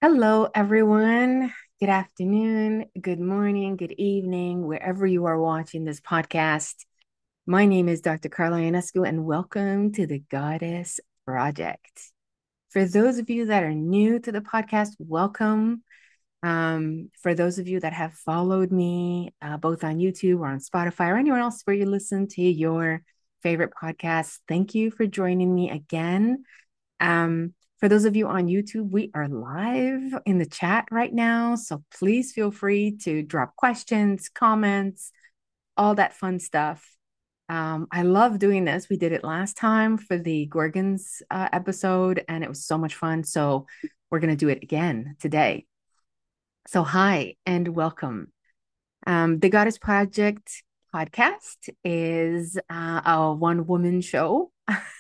Hello, everyone. Good afternoon, good morning, good evening, wherever you are watching this podcast. My name is Dr. Carla Ionescu, and welcome to the Goddess Project. For those of you that are new to the podcast, welcome. For those of you that have followed me both on YouTube or on Spotify or anywhere else where you listen to your favorite podcasts, thank you for joining me again. For those of you on YouTube, we are live in the chat right now. So please feel free to drop questions, comments, all that fun stuff. I love doing this. We did it last time for the Gorgons episode, and it was so much fun. So we're going to do it again today. So, hi and welcome. The Goddess Project podcast is a one woman show.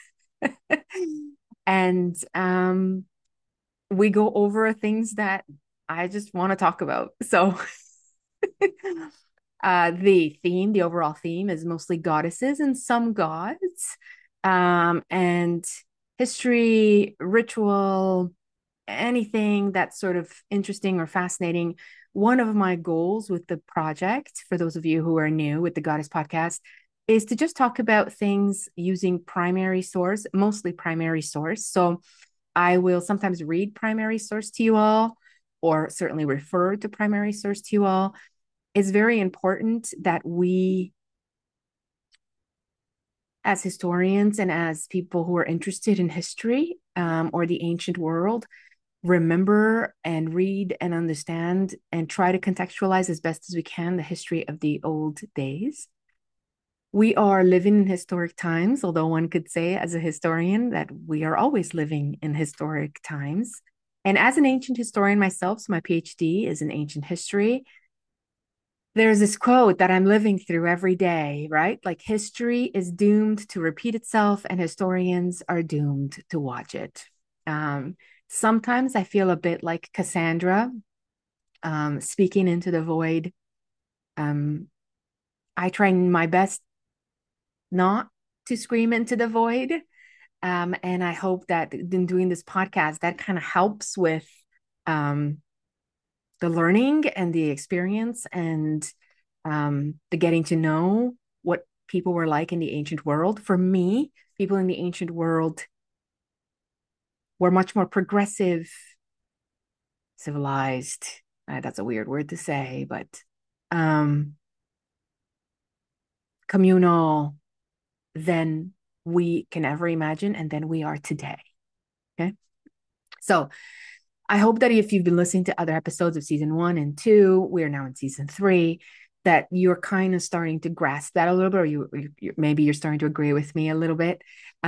And we go over things that I just want to talk about. So, the overall theme is mostly goddesses and some gods, and history, ritual, anything that's sort of interesting or fascinating. One of my goals with the project, for those of you who are new with the Goddess Podcast, is to just talk about things using primary source, mostly primary source. So I will sometimes read primary source to you all, or certainly refer to primary source to you all. It's very important that we, as historians and as people who are interested in history or the ancient world, remember and read and understand and try to contextualize as best as we can the history of the old days. We are living in historic times, although one could say, as a historian, that we are always living in historic times. And as an ancient historian myself, so my PhD is in ancient history, there's this quote that I'm living through every day, right? Like history is doomed to repeat itself, and historians are doomed to watch it. Sometimes I feel a bit like Cassandra, speaking into the void. Um, I try my best not to scream into the void. And I hope that in doing this podcast, that kind of helps with um, the learning and the experience and the getting to know what people were like in the ancient world. For me, people in the ancient world were much more progressive, civilized. That's a weird word to say, but um, communal than we can ever imagine and than we are today. Okay. So I hope that if you've been listening to other episodes of season 1 and 2, we're now in season 3, that you're kind of starting to grasp that a little bit, or maybe you're starting to agree with me a little bit.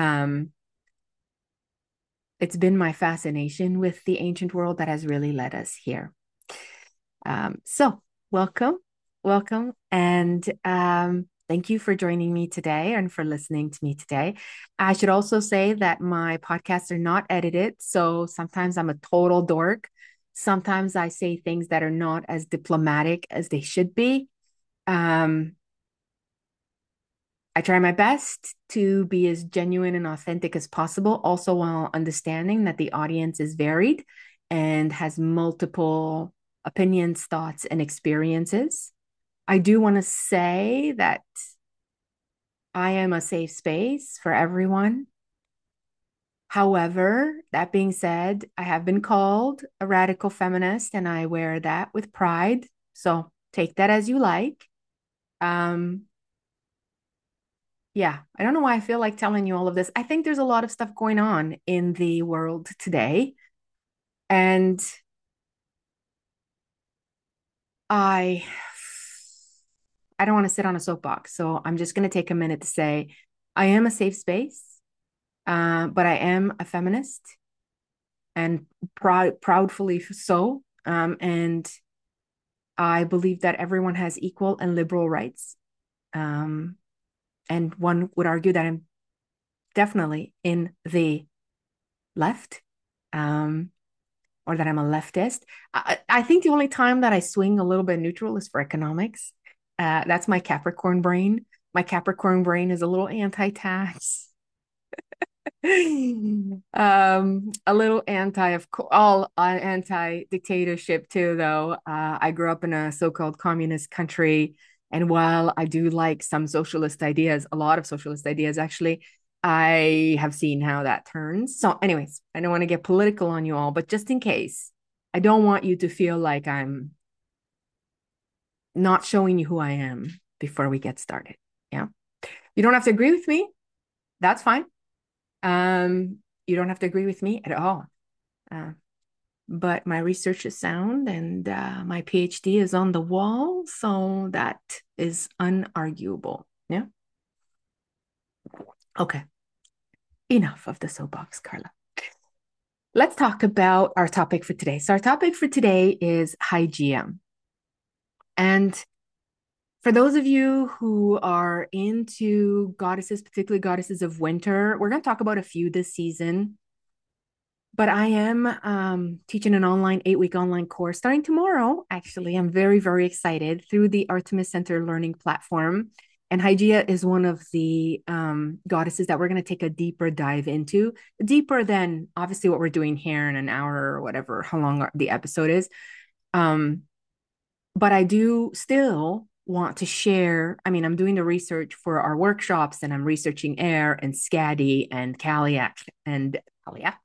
It's been my fascination with the ancient world that has really led us here. So welcome, welcome, and thank you for joining me today and for listening to me today. I should also say that my podcasts are not edited, so sometimes I'm a total dork. Sometimes I say things that are not as diplomatic as they should be. I try my best to be as genuine and authentic as possible, also while understanding that the audience is varied and has multiple opinions, thoughts, and experiences. I do want to say that I am a safe space for everyone. However, that being said, I have been called a radical feminist and I wear that with pride. So take that as you like. Um, yeah, I don't know why I feel like telling you all of this. I think there's a lot of stuff going on in the world today. And I I don't want to sit on a soapbox. So I'm just going to take a minute to say I am a safe space, but I am a feminist and proudfully so. And I believe that everyone has equal and liberal rights. Um, and one would argue that I'm definitely in the left. Um, or that I'm a leftist. I think the only time that I swing a little bit neutral is for economics. That's my Capricorn brain. My Capricorn brain is a little anti-tax. A little anti of all anti dictatorship too, though. I grew up in a so-called communist country, and while I do like some socialist ideas, a lot of socialist ideas actually, I have seen how that turns. So, anyways, I don't want to get political on you all, but just in case, I don't want you to feel like I'm not showing you who I am before we get started. Yeah. You don't have to agree with me. That's fine. You don't have to agree with me at all. Uh, but my research is sound and my PhD is on the wall. So that is unarguable. Yeah. Okay. Enough of the soapbox, Carla. Let's talk about our topic for today. So, our topic for today is Hygeia. And for those of you who are into goddesses, particularly goddesses of winter, we're going to talk about a few this season. But I am teaching an online 8-week online course starting tomorrow. Actually, I'm very, very excited through the Artemis Center Learning Platform. And Hygeia is one of the goddesses that we're going to take a deeper dive into, deeper than obviously what we're doing here in an hour or whatever, how long the episode is. But I do still want to share. I mean, I'm doing the research for our workshops and I'm researching Air and Skadi and Kaliak and Kaliak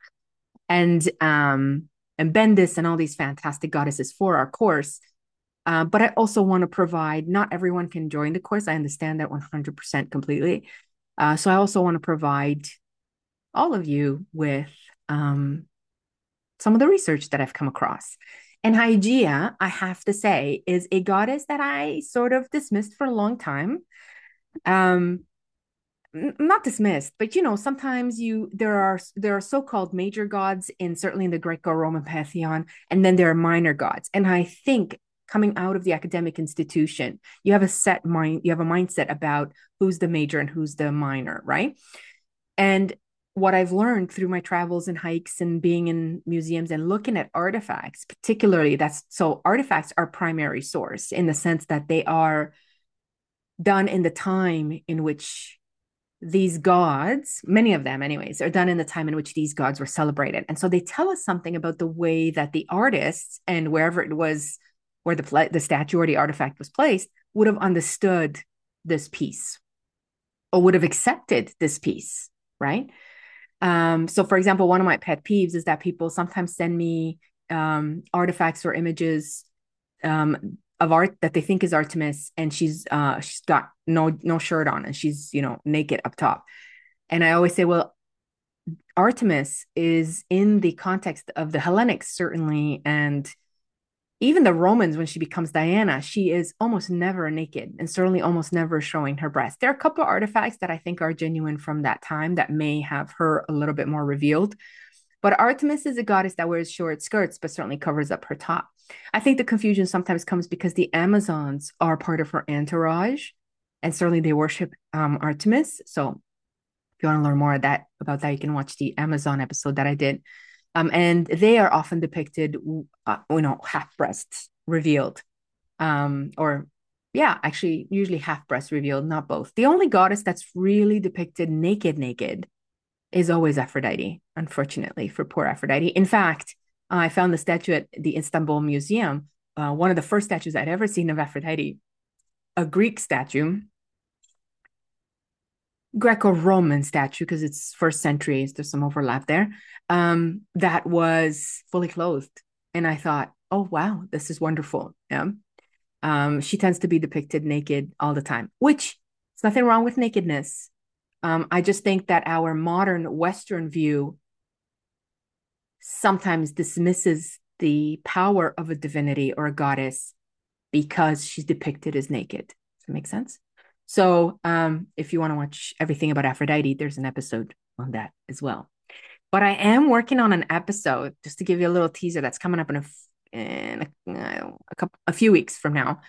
and Bendis and all these fantastic goddesses for our course. But I also want to provide, not everyone can join the course. I understand that 100% completely. So I also want to provide all of you with some of the research that I've come across. And Hygeia, I have to say, is a goddess that I sort of dismissed for a long time. Um, not dismissed, but sometimes there are so-called major gods in certainly in the Greco-Roman pantheon, and then there are minor gods. And I think coming out of the academic institution, you have a mindset about who's the major and who's the minor, right? And what I've learned through my travels and hikes and being in museums and looking at artifacts, particularly artifacts are primary source in the sense that they are done in the time in which these gods, many of them anyways, are done in the time in which these gods were celebrated. And so they tell us something about the way that the artists and wherever it was, where the statue or the artifact was placed, would have understood this piece or would have accepted this piece, right? So for example, one of my pet peeves is that people sometimes send me artifacts or images of art that they think is Artemis, and she's got no shirt on and she's naked up top. And I always say, well, Artemis is in the context of the Hellenics certainly, and even the Romans, when she becomes Diana, she is almost never naked and certainly almost never showing her breast. There are a couple of artifacts that I think are genuine from that time that may have her a little bit more revealed. But Artemis is a goddess that wears short skirts, but certainly covers up her top. I think the confusion sometimes comes because the Amazons are part of her entourage, and certainly they worship Artemis. So if you want to learn more about that, you can watch the Amazon episode that I did. And they are often depicted, half breasts revealed, or yeah, actually, usually half breasts revealed, not both. The only goddess that's really depicted naked is always Aphrodite, unfortunately, for poor Aphrodite. In fact, I found the statue at the Istanbul Museum, one of the first statues I'd ever seen of Aphrodite, a Greek statue, Greco-Roman statue, because it's first century, there's some overlap there, that was fully clothed. And I thought, oh, wow, this is wonderful. Yeah. She tends to be depicted naked all the time, which there's nothing wrong with nakedness. I just think that our modern Western view sometimes dismisses the power of a divinity or a goddess because she's depicted as naked. Does that make sense? So if you want to watch everything about Aphrodite, there's an episode on that as well. But I am working on an episode, just to give you a little teaser, that's coming up in a few weeks from now,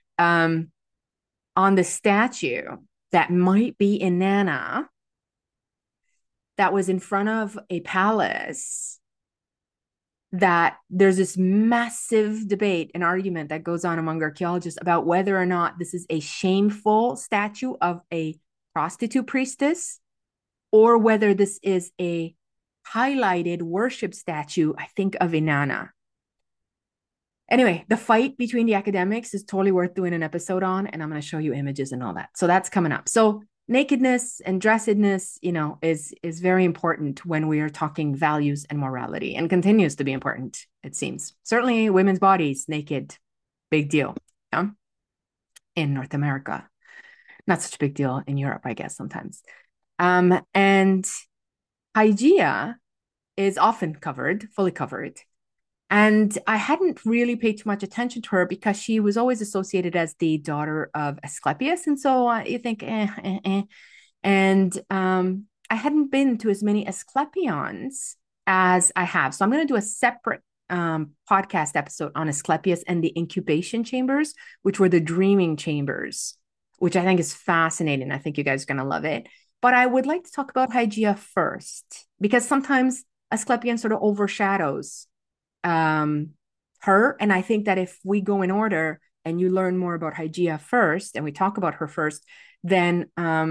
on the statue that might be in Nana that was in front of a palace, that there's this massive debate and argument that goes on among archaeologists about whether or not this is a shameful statue of a prostitute priestess or whether this is a highlighted worship statue, I think of Inanna. Anyway, the fight between the academics is totally worth doing an episode on, and I'm going to show you images and all that. So that's coming up. So nakedness and dressedness, is very important when we are talking values and morality, and continues to be important, it seems. Certainly women's bodies naked, big deal, yeah? In North America. Not such a big deal in Europe, I guess, sometimes. And Hygeia is often covered, fully covered. And I hadn't really paid too much attention to her because she was always associated as the daughter of Asclepius. And so you think, And I hadn't been to as many Asclepions as I have. So I'm going to do a separate podcast episode on Asclepius and the incubation chambers, which were the dreaming chambers, which I think is fascinating. I think you guys are going to love it. But I would like to talk about Hygeia first, because sometimes Asclepion sort of overshadows her. And I think that if we go in order and you learn more about Hygeia first and we talk about her first, then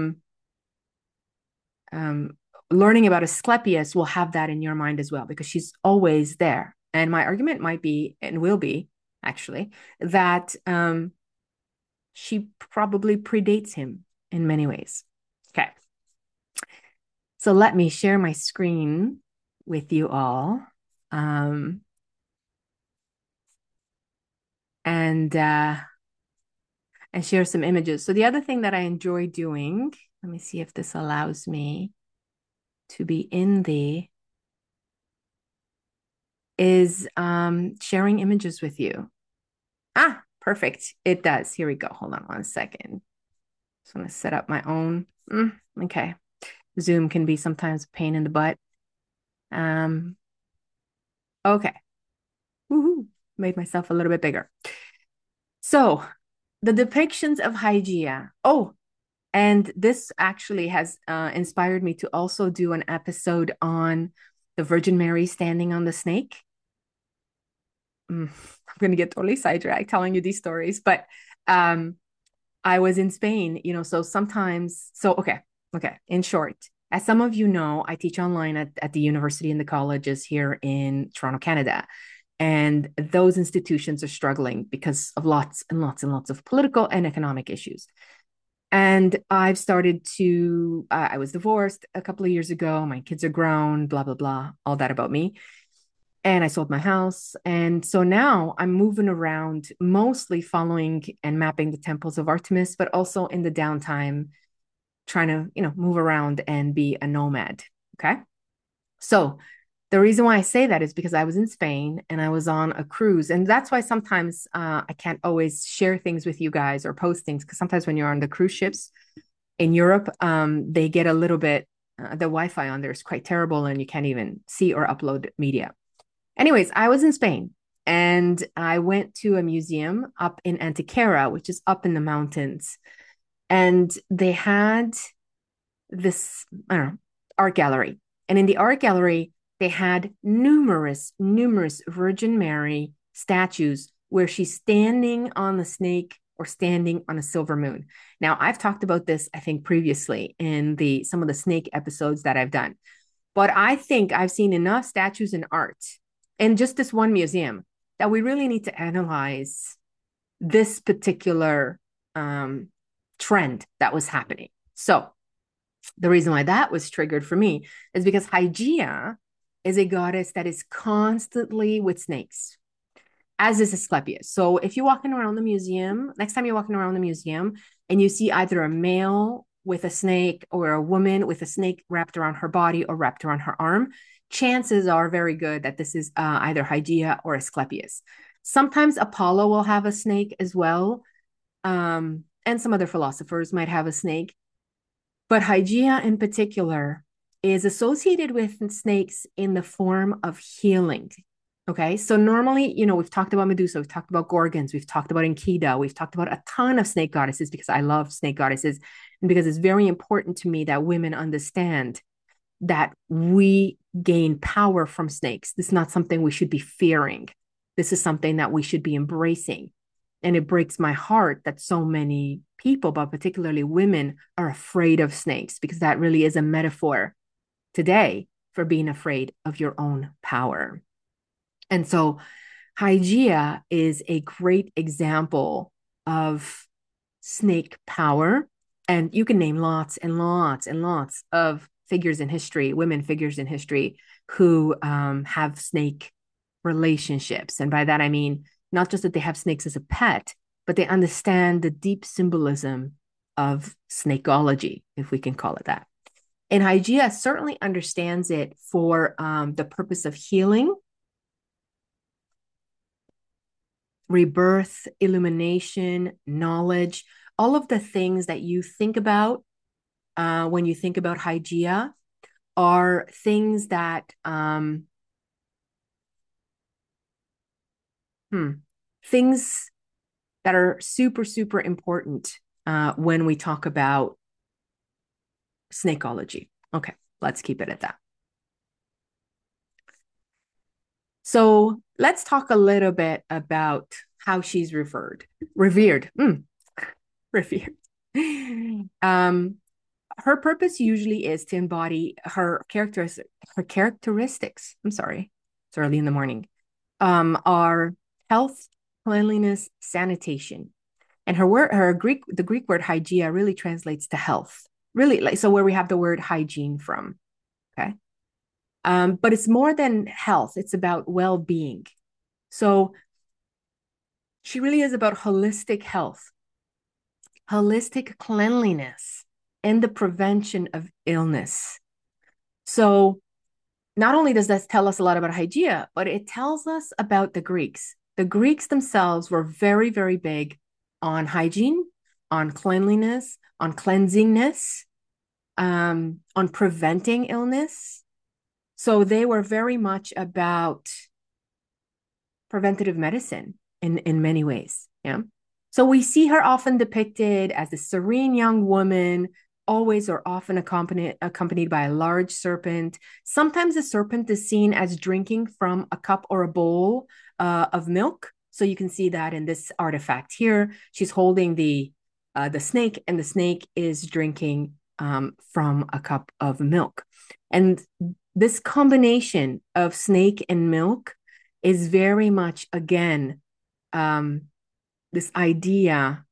learning about Asclepius will have that in your mind as well, because she's always there. And my argument might be, and will be actually, that she probably predates him in many ways. Okay. So let me share my screen with you all. And share some images. So the other thing that I enjoy doing, let me see if this allows me to be in is sharing images with you. Perfect. It does. Here we go. Hold on 1 second. Just want to set up my own. Okay. Zoom can be sometimes a pain in the butt. Okay. Woohoo. Made myself a little bit bigger. So the depictions of Hygeia. Oh, and this actually has inspired me to also do an episode on the Virgin Mary standing on the snake. I'm going to get totally sidetracked telling you these stories, but I was in Spain, so sometimes, okay. In short, as some of you know, I teach online at the university and the colleges here in Toronto, Canada. And those institutions are struggling because of lots and lots and lots of political and economic issues. And I've started to, I was divorced a couple of years ago. My kids are grown, blah, blah, blah, all that about me. And I sold my house. And so now I'm moving around, mostly following and mapping the temples of Artemis, but also in the downtime, trying to, move around and be a nomad. Okay. So the reason why I say that is because I was in Spain and I was on a cruise. And that's why sometimes I can't always share things with you guys or post things, because sometimes when you're on the cruise ships in Europe, they get a little bit, the Wi-Fi on there is quite terrible and you can't even see or upload media. Anyways, I was in Spain and I went to a museum up in Antequera, which is up in the mountains. And they had this, art gallery. And in the art gallery, they had numerous Virgin Mary statues where she's standing on the snake or standing on a silver moon. Now, I've talked about this, I think, previously in some of the snake episodes that I've done. But I think I've seen enough statues in art in just this one museum that we really need to analyze this particular trend that was happening. So the reason why that was triggered for me is because Hygeia is a goddess that is constantly with snakes, as is Asclepius. So if you're walking around the museum, next time you're walking around the museum and you see either a male with a snake or a woman with a snake wrapped around her body or wrapped around her arm, chances are very good that this is either Hygeia or Asclepius. Sometimes Apollo will have a snake as well. And some other philosophers might have a snake. But Hygeia in particular is associated with snakes in the form of healing. Okay, so normally, we've talked about Medusa, we've talked about Gorgons, we've talked about Enkidu, we've talked about a ton of snake goddesses because I love snake goddesses and because it's very important to me that women understand that we gain power from snakes. This is not something we should be fearing. This is something that we should be embracing. And it breaks my heart that so many people, but particularly women, are afraid of snakes, because that really is a metaphor today for being afraid of your own power. And so Hygeia is a great example of snake power. And you can name lots and lots and lots of figures in history, women figures in history, who have snake relationships. And by that, I mean not just that they have snakes as a pet, but they understand the deep symbolism of snakeology, if we can call it that. And Hygeia certainly understands it for the purpose of healing, rebirth, illumination, knowledge, all of the things that you think about when you think about Hygeia are things that things that are super, super important when we talk about snakeology. Okay, let's keep it at that. So let's talk a little bit about how she's revered. Revered. Her purpose usually is to embody her characteristics. I'm sorry, it's early in the morning. Are health, cleanliness, sanitation. And the Greek word hygeia really translates to health. Really, like, so where we have the word hygiene from. Okay. But it's more than health, it's about well-being. So she really is about holistic health, holistic cleanliness, and the prevention of illness. So not only does that tell us a lot about Hygeia, but it tells us about the Greeks. The Greeks themselves were very, very big on hygiene, on cleanliness, on cleansingness, on preventing illness. So they were very much about preventative medicine in many ways. Yeah. So we see her often depicted as a serene young woman, always or often accompanied by a large serpent. Sometimes the serpent is seen as drinking from a cup or a bowl of milk. So you can see that in this artifact here. She's holding the snake, and the snake is drinking from a cup of milk. And this combination of snake and milk is very much, again, this idea,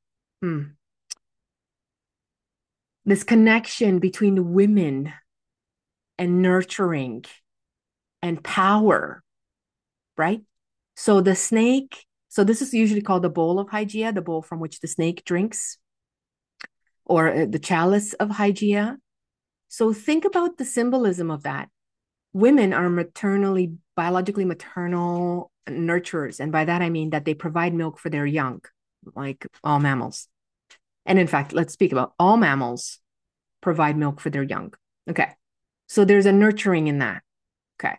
this connection between women and nurturing and power, right? So the snake, so this is usually called the bowl of Hygeia, the bowl from which the snake drinks, or the chalice of Hygeia. So think about the symbolism of that. Women are biologically maternal nurturers. And by that, I mean that they provide milk for their young, like all mammals. And in fact, let's speak about all mammals provide milk for their young. Okay. So there's a nurturing in that. Okay.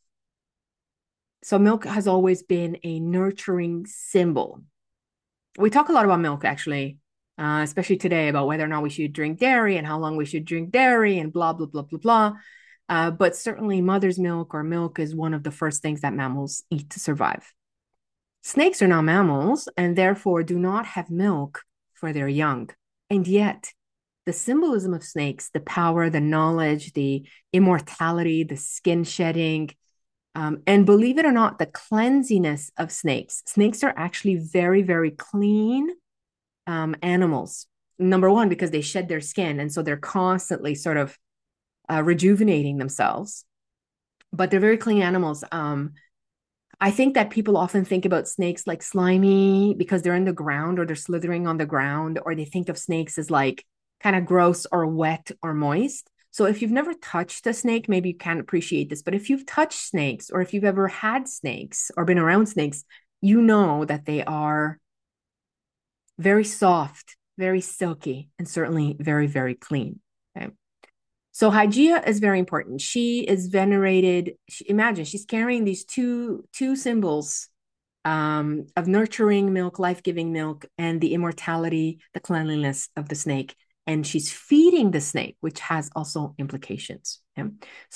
So milk has always been a nurturing symbol. We talk a lot about milk, actually, especially today, about whether or not we should drink dairy and how long we should drink dairy and blah, blah, blah, blah, blah. But certainly mother's milk or milk is one of the first things that mammals eat to survive. Snakes are not mammals and therefore do not have milk for their young. And yet, the symbolism of snakes, the power, the knowledge, the immortality, the skin shedding, and believe it or not, the cleansiness of snakes. Snakes are actually very, very clean animals. Number one, because they shed their skin. And so they're constantly sort of rejuvenating themselves. But they're very clean animals. I think that people often think about snakes like slimy because they're in the ground or they're slithering on the ground, or they think of snakes as like kind of gross or wet or moist. So if you've never touched a snake, maybe you can't appreciate this. But if you've touched snakes, or if you've ever had snakes or been around snakes, you know that they are very soft, very silky, and certainly very, very clean. Okay. So Hygeia is very important. She is venerated. Imagine she's carrying these two symbols of nurturing milk, life-giving milk, and the immortality, the cleanliness of the snake. And she's feeding the snake, which has also implications. Okay? So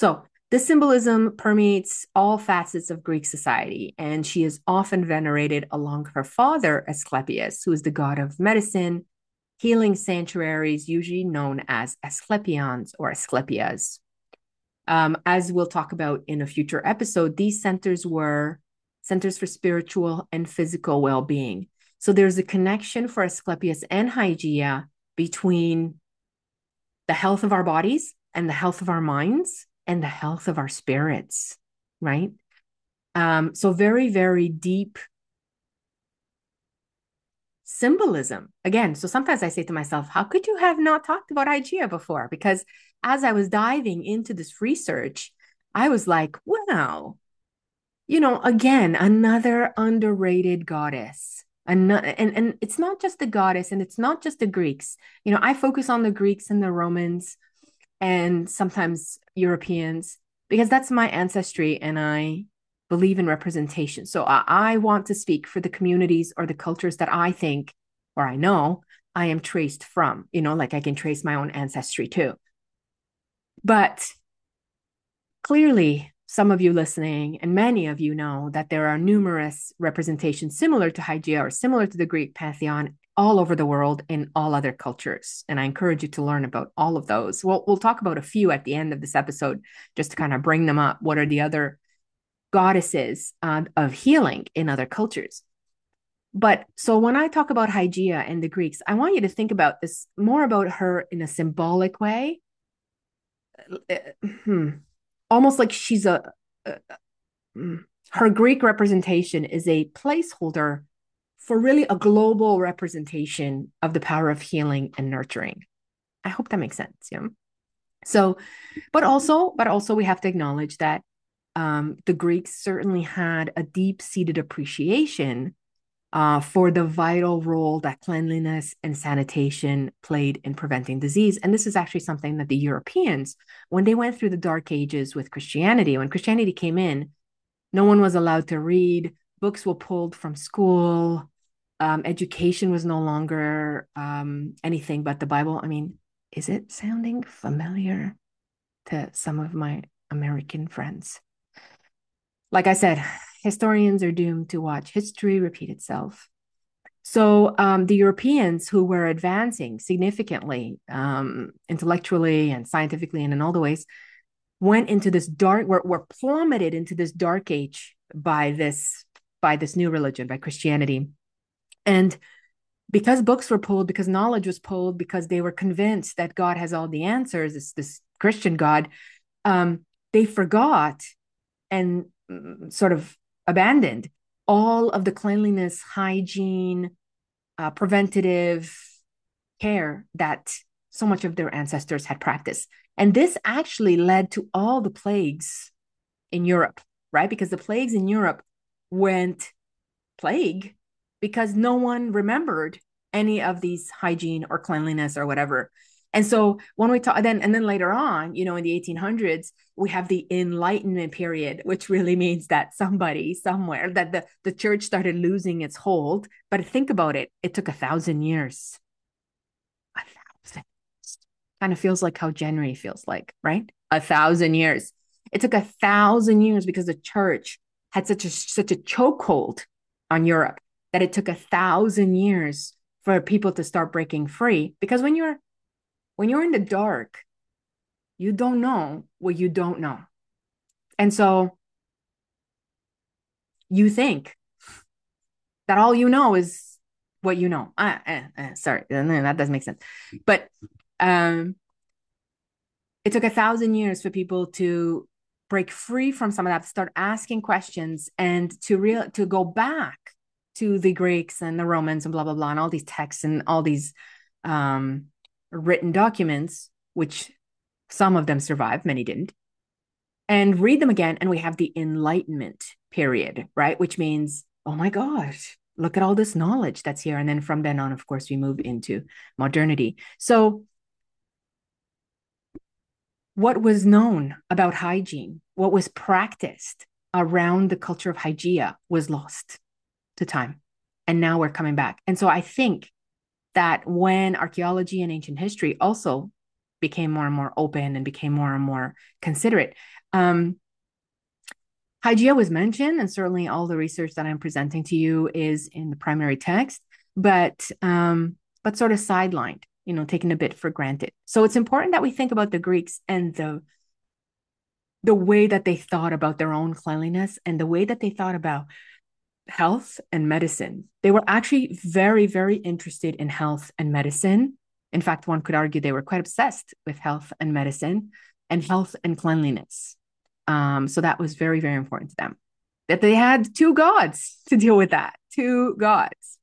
This symbolism permeates all facets of Greek society, and she is often venerated along her father, Asclepius, who is the god of medicine, healing sanctuaries, usually known as Asclepions or Asclepias. As we'll talk about in a future episode, these centers were centers for spiritual and physical well being. So there's a connection for Asclepius and Hygeia between the health of our bodies and the health of our minds and the health of our spirits, right? So very, very deep symbolism. Again, so sometimes I say to myself, how could you have not talked about Hygeia before? Because as I was diving into this research, I was like, wow, again, another underrated goddess. And it's not just the goddess and it's not just the Greeks. I focus on the Greeks and the Romans and sometimes Europeans because that's my ancestry and I believe in representation. So I want to speak for the communities or the cultures that I think or I know I am traced from, like I can trace my own ancestry too. But clearly, some of you listening and many of you know that there are numerous representations similar to Hygeia or similar to the Greek pantheon all over the world in all other cultures. And I encourage you to learn about all of those. We'll talk about a few at the end of this episode just to kind of bring them up. What are the other goddesses of healing in other cultures? But so when I talk about Hygeia and the Greeks, I want you to think about this more about her in a symbolic way. Almost like she's her Greek representation is a placeholder for really a global representation of the power of healing and nurturing. I hope that makes sense. Yeah. So, but also we have to acknowledge that the Greeks certainly had a deep-seated appreciation for the vital role that cleanliness and sanitation played in preventing disease. And this is actually something that the Europeans, when they went through the Dark Ages with Christianity, when Christianity came in, no one was allowed to read, books were pulled from school, education was no longer anything but the Bible. I mean, is it sounding familiar to some of my American friends? Like I said, historians are doomed to watch history repeat itself. So the Europeans who were advancing significantly intellectually and scientifically and in all the ways went into this were plummeted into this dark age by this new religion, by Christianity. And because books were pulled, because knowledge was pulled, because they were convinced that God has all the answers, this Christian God, they forgot and sort of abandoned all of the cleanliness, hygiene, preventative care that so much of their ancestors had practiced. And this actually led to all the plagues in Europe, right? Because the plagues in Europe went plague because no one remembered any of these hygiene or cleanliness or whatever. And so when we talk then later on, in the 1800s, we have the Enlightenment period, which really means that somebody somewhere that the church started losing its hold. But think about it, it took 1,000 years. 1,000. Kind of feels like how January feels like, right? 1,000 years. It took 1,000 years because the church had such a chokehold on Europe that it took 1,000 years for people to start breaking free. Because when you're in the dark, you don't know what you don't know. And so you think that all you know is what you know. Sorry, that doesn't make sense. But it took 1,000 years for people to break free from some of that, to start asking questions and to go back to the Greeks and the Romans and blah, blah, blah, and all these texts and all these written documents, which some of them survived, many didn't, and read them again. And we have the Enlightenment period, right? Which means, oh my gosh, look at all this knowledge that's here. And then from then on, of course, we move into modernity. So what was known about hygiene, what was practiced around the culture of Hygeia was lost to time. And now we're coming back. And so I think that when archaeology and ancient history also became more and more open and became more and more considerate, Um, Hygeia was mentioned, and certainly all the research that I'm presenting to you is in the primary text, but sort of sidelined, taken a bit for granted. So it's important that we think about the Greeks and the way that they thought about their own cleanliness and the way that they thought about health and medicine. They were actually very, very interested in health and medicine. In fact, one could argue they were quite obsessed with health and medicine and health and cleanliness. So that was very, very important to them. That they had two gods to deal with that, two gods.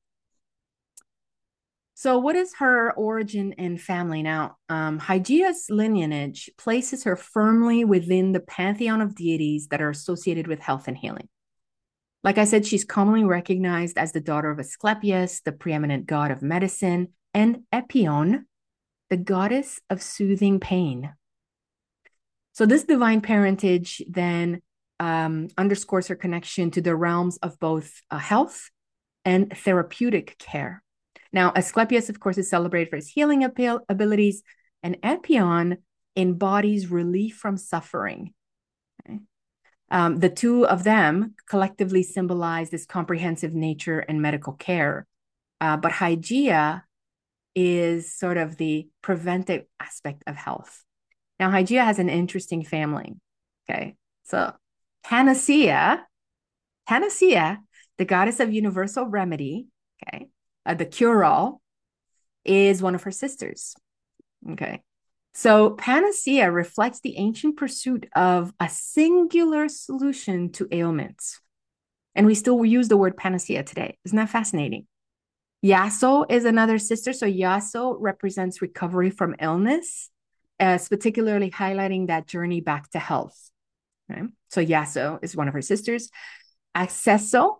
So, what is her origin and family? Now, Hygeia's lineage places her firmly within the pantheon of deities that are associated with health and healing. Like I said, she's commonly recognized as the daughter of Asclepius, the preeminent god of medicine, and Epion, the goddess of soothing pain. So, this divine parentage then underscores her connection to the realms of both health and therapeutic care. Now, Asclepius, of course, is celebrated for his healing abilities, and Epion embodies relief from suffering. Okay? The two of them collectively symbolize this comprehensive nature and medical care. But Hygeia is sort of the preventive aspect of health. Now, Hygeia has an interesting family. Okay. So Panacea, the goddess of universal remedy, okay, the cure-all, is one of her sisters. Okay. So Panacea reflects the ancient pursuit of a singular solution to ailments. And we still use the word panacea today. Isn't that fascinating? Iaso is another sister. So Iaso represents recovery from illness, particularly highlighting that journey back to health. Okay? So Iaso is one of her sisters. Accesso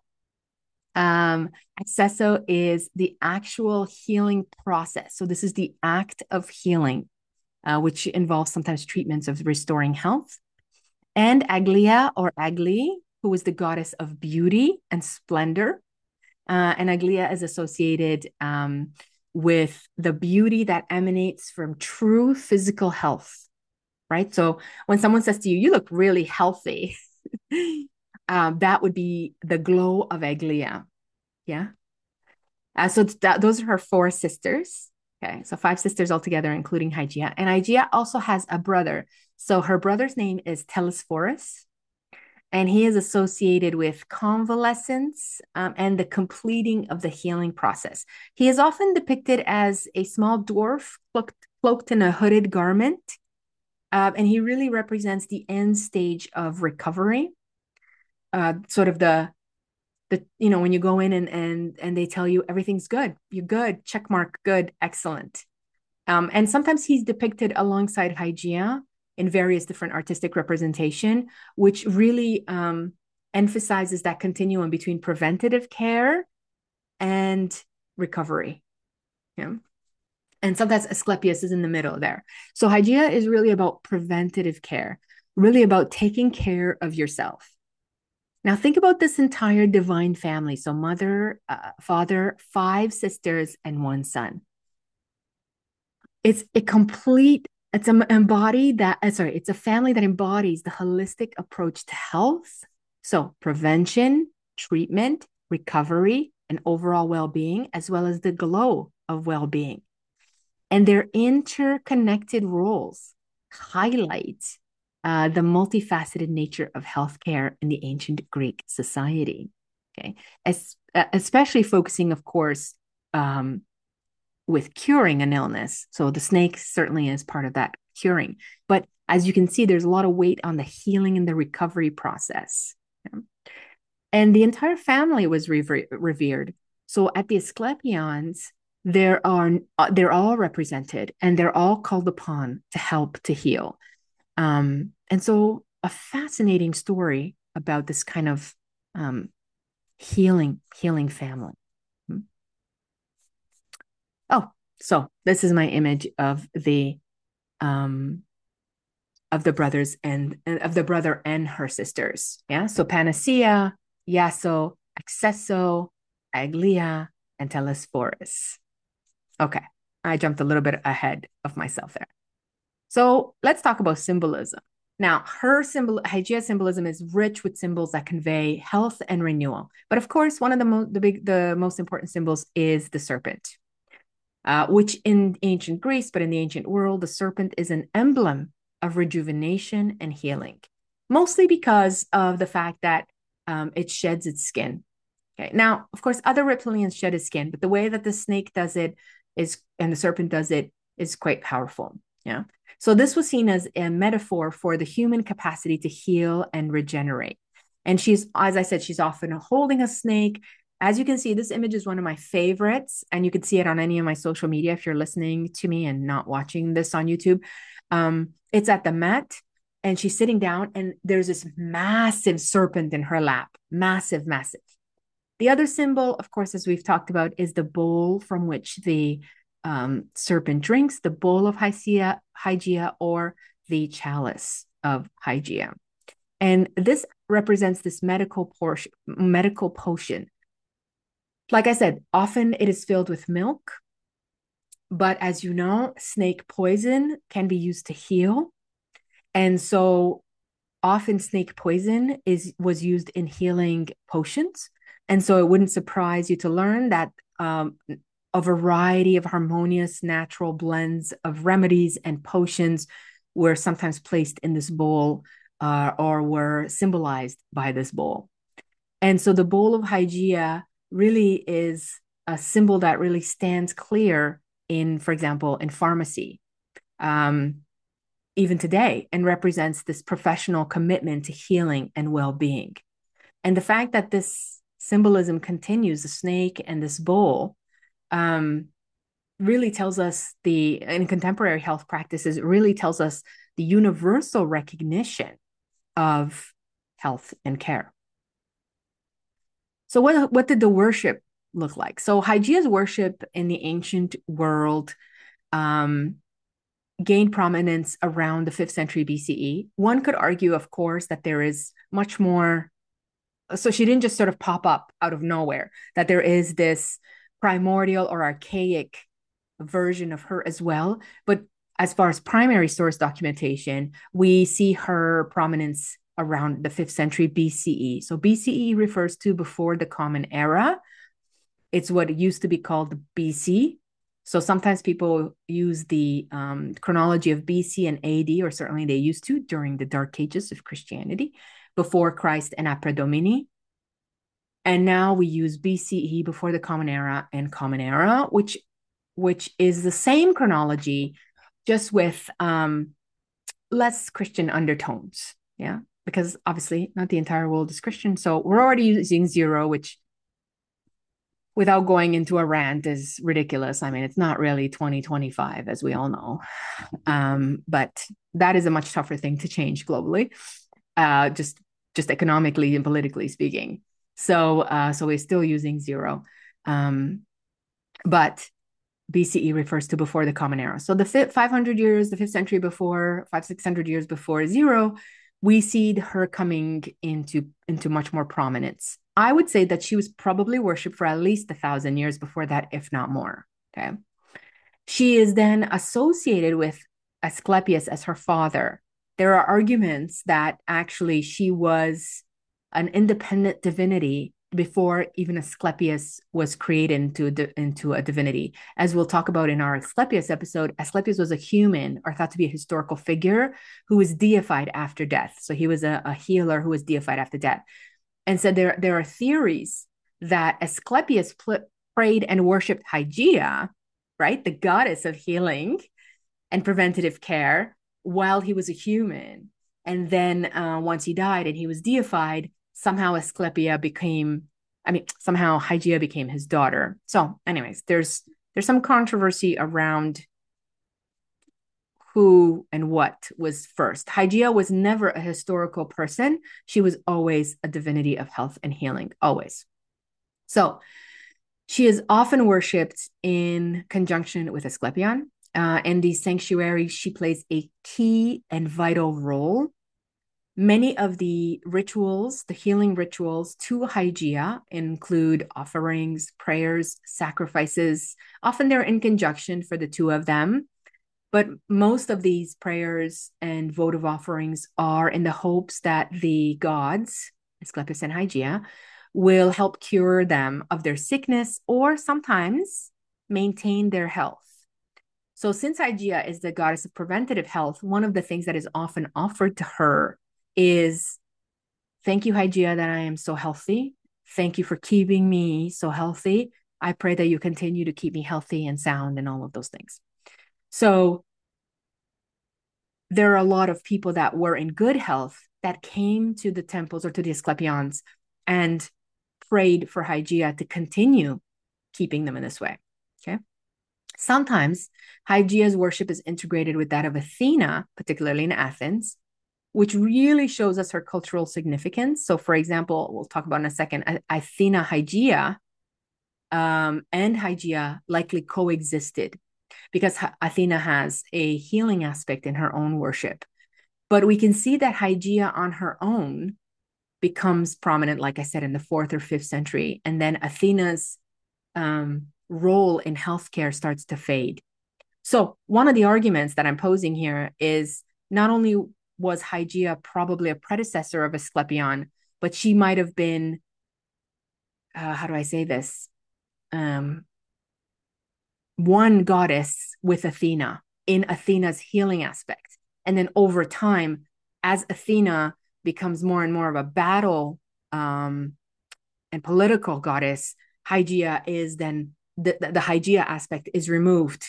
is the actual healing process. So this is the act of healing, which involves sometimes treatments of restoring health. And Aglaea or Agli, who is the goddess of beauty and splendor. And Aglaea is associated with the beauty that emanates from true physical health, right? So when someone says to you, you look really healthy, that would be the glow of Aglaea. Yeah. So those are her four sisters. Okay. So five sisters altogether, including Hygeia. And Hygeia also has a brother. So her brother's name is Telesphorus. And he is associated with convalescence and the completing of the healing process. He is often depicted as a small dwarf cloaked in a hooded garment. And he really represents the end stage of recovery. Sort of the when you go in and they tell you everything's good, you're good, check mark, good, excellent. And sometimes he's depicted alongside Hygeia in various different artistic representation, which really emphasizes that continuum between preventative care and recovery. Yeah. And sometimes Asclepius is in the middle there. So Hygeia is really about preventative care, really about taking care of yourself. Now think about this entire divine family. So mother, father, five sisters, and one son. It's a complete, it's a family that embodies the holistic approach to health. So prevention, treatment, recovery, and overall well-being, as well as the glow of well-being. And their interconnected roles highlight the multifaceted nature of healthcare in the ancient Greek society. Okay, especially focusing, of course, with curing an illness. So the snake certainly is part of that curing. But as you can see, there's a lot of weight on the healing and the recovery process. Yeah. And the entire family was revered. So at the Asclepions, they're all represented and they're all called upon to help to heal. And so a fascinating story about this kind of healing family. Oh, so this is my image of the brothers and of the brother and her sisters. Yeah. So Panacea, Iaso, Accesso, Aglaea, and Telesphorus. Okay. I jumped a little bit ahead of myself there. So let's talk about symbolism. Now, Hygeia symbolism is rich with symbols that convey health and renewal. But of course, one of the most important symbols is the serpent, which in ancient Greece, but in the ancient world, the serpent is an emblem of rejuvenation and healing, mostly because of the fact that it sheds its skin. Okay. Now, of course, other reptilians shed its skin, but the way that the snake does it and the serpent does it is quite powerful. Yeah. So this was seen as a metaphor for the human capacity to heal and regenerate. And she's, as I said, she's often holding a snake. As you can see, this image is one of my favorites, and you can see it on any of my social media if you're listening to me and not watching this on YouTube. It's at the Met, and she's sitting down, and there's this massive serpent in her lap. Massive, massive. The other symbol, of course, as we've talked about, is the bowl from which the serpent drinks, the bowl of Hygeia, or the chalice of Hygeia. And this represents this medical potion. Like I said, often it is filled with milk, but as you know, snake poison can be used to heal. And so often snake poison was used in healing potions. And so it wouldn't surprise you to learn that a variety of harmonious natural blends of remedies and potions were sometimes placed in this bowl or were symbolized by this bowl. And so the bowl of Hygeia really is a symbol that really stands clear in, for example, in pharmacy, even today, and represents this professional commitment to healing and well-being. And the fact that this symbolism continues, the snake and this bowl, really tells us in contemporary health practices, really tells us the universal recognition of health and care. So what did the worship look like? So Hygeia's worship in the ancient world gained prominence around the 5th century BCE. One could argue, of course, that there is much more. So she didn't just sort of pop up out of nowhere, that there is this primordial or archaic version of her as well. But as far as primary source documentation, we see her prominence around the 5th century BCE. So BCE refers to before the Common Era. It's what used to be called BC. So sometimes people use the chronology of BC and AD, or certainly they used to during the Dark Ages of Christianity, before Christ and Apra Domini. And now we use BCE, before the Common Era, and Common Era, which is the same chronology, just with less Christian undertones. Yeah, because obviously not the entire world is Christian. So we're already using 0, which, without going into a rant, is ridiculous. I mean, it's not really 2025, as we all know. But that is a much tougher thing to change globally, just economically and politically speaking. So we're still using 0. But BCE refers to before the Common Era. So the 500 years, the 5th century before, 600 years before 0, we see her coming into much more prominence. I would say that she was probably worshipped for at least 1,000 years before that, if not more. Okay. She is then associated with Asclepius as her father. There are arguments that actually she was an independent divinity before even Asclepius was created into a divinity. As we'll talk about in our Asclepius episode, Asclepius was a human, or thought to be a historical figure, who was deified after death. So he was a healer who was deified after death. And so there are theories that Asclepius prayed and worshipped Hygeia, right, the goddess of healing and preventative care, while he was a human. And then once he died and he was deified, somehow Hygeia became his daughter. So anyways, there's some controversy around who and what was first. Hygeia was never a historical person. She was always a divinity of health and healing, always. So she is often worshipped in conjunction with Asclepion. In these sanctuaries, she plays a key and vital role. Many of the rituals, the healing rituals to Hygeia, include offerings, prayers, sacrifices. Often they're in conjunction for the two of them. But most of these prayers and votive offerings are in the hopes that the gods, Asclepius and Hygeia, will help cure them of their sickness or sometimes maintain their health. So, since Hygeia is the goddess of preventative health, one of the things that is often offered to her is, thank you, Hygeia, that I am so healthy. Thank you for keeping me so healthy. I pray that you continue to keep me healthy and sound and all of those things. So, there are a lot of people that were in good health that came to the temples or to the Asclepions and prayed for Hygeia to continue keeping them in this way. Okay. Sometimes Hygeia's worship is integrated with that of Athena, particularly in Athens, which really shows us her cultural significance. So, for example, we'll talk about in a second, Athena Hygeia and Hygeia likely coexisted because Athena has a healing aspect in her own worship. But we can see that Hygeia on her own becomes prominent, like I said, in the 4th or 5th century. And then Athena's role in healthcare starts to fade. So one of the arguments that I'm posing here is not only was Hygeia probably a predecessor of Asclepion, but she might have been, how do I say this? One goddess with Athena in Athena's healing aspect. And then over time, as Athena becomes more and more of a battle and political goddess, Hygeia is then the Hygeia aspect is removed,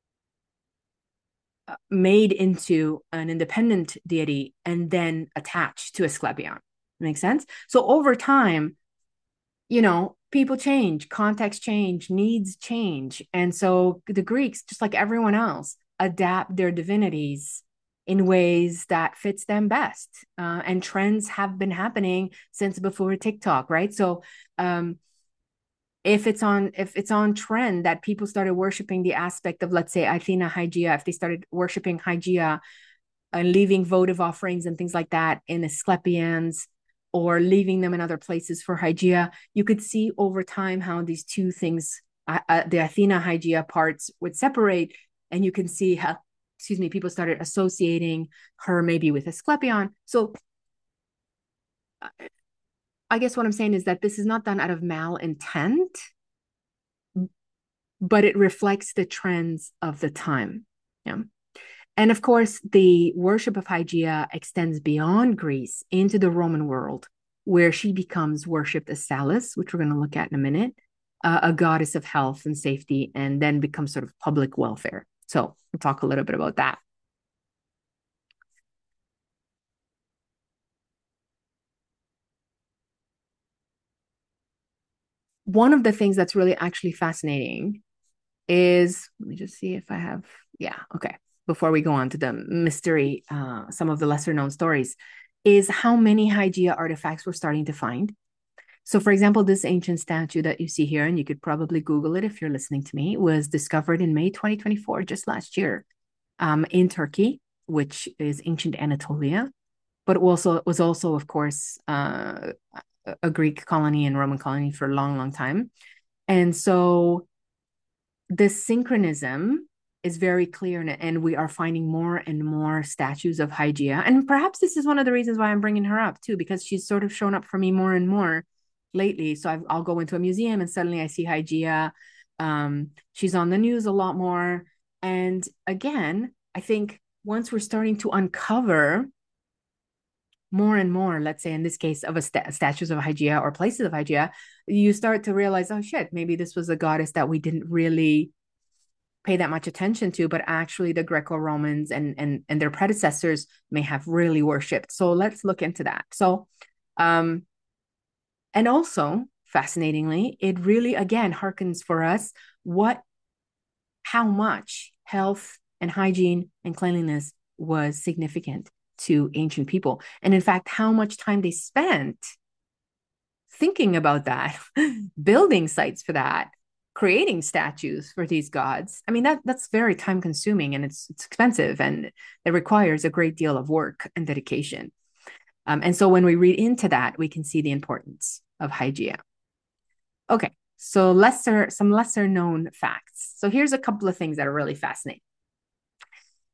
made into an independent deity, and then attached to Asclepion. Makes sense? So over time, people change, context change, needs change. And so the Greeks, just like everyone else, adapt their divinities in ways that fits them best. And trends have been happening since before TikTok, right? So if it's on trend that people started worshiping the aspect of, let's say, Athena Hygeia, if they started worshiping Hygeia and leaving votive offerings and things like that in Asclepions, or leaving them in other places for Hygeia, you could see over time how these two things, the Athena Hygeia parts, would separate. And you can see how, people started associating her maybe with Asclepion. So I guess what I'm saying is that this is not done out of malintent, but it reflects the trends of the time. Yeah. And of course, the worship of Hygeia extends beyond Greece into the Roman world, where she becomes worshipped as Salus, which we're going to look at in a minute, a goddess of health and safety, and then becomes sort of public welfare. So we'll talk a little bit about that. One of the things that's really actually fascinating is, let me just see if I have, yeah, okay. Before we go on to the mystery, some of the lesser known stories, is how many Hygeia artifacts we're starting to find. So, for example, this ancient statue that you see here, and you could probably Google it if you're listening to me, was discovered in May 2024, just last year, in Turkey, which is ancient Anatolia, but also was also, of course, a Greek colony and Roman colony for a long, long time. And so this synchronism is very clear, and we are finding more and more statues of Hygeia. And perhaps this is one of the reasons why I'm bringing her up too, because she's sort of shown up for me more and more lately. So I'll go into a museum and suddenly I see Hygeia. She's on the news a lot more. And again, I think once we're starting to uncover more and more, let's say in this case of statues of Hygeia or places of Hygeia, you start to realize, oh shit, maybe this was a goddess that we didn't really pay that much attention to, but actually the Greco-Romans and their predecessors may have really worshipped. So let's look into that. So, and also fascinatingly, it really again harkens for us how much health and hygiene and cleanliness was significant to ancient people. And in fact, how much time they spent thinking about that, building sites for that, creating statues for these gods. I mean, that's very time consuming, and it's expensive, and it requires a great deal of work and dedication. And so when we read into that, we can see the importance of Hygeia. Okay, so some lesser known facts. So here's a couple of things that are really fascinating.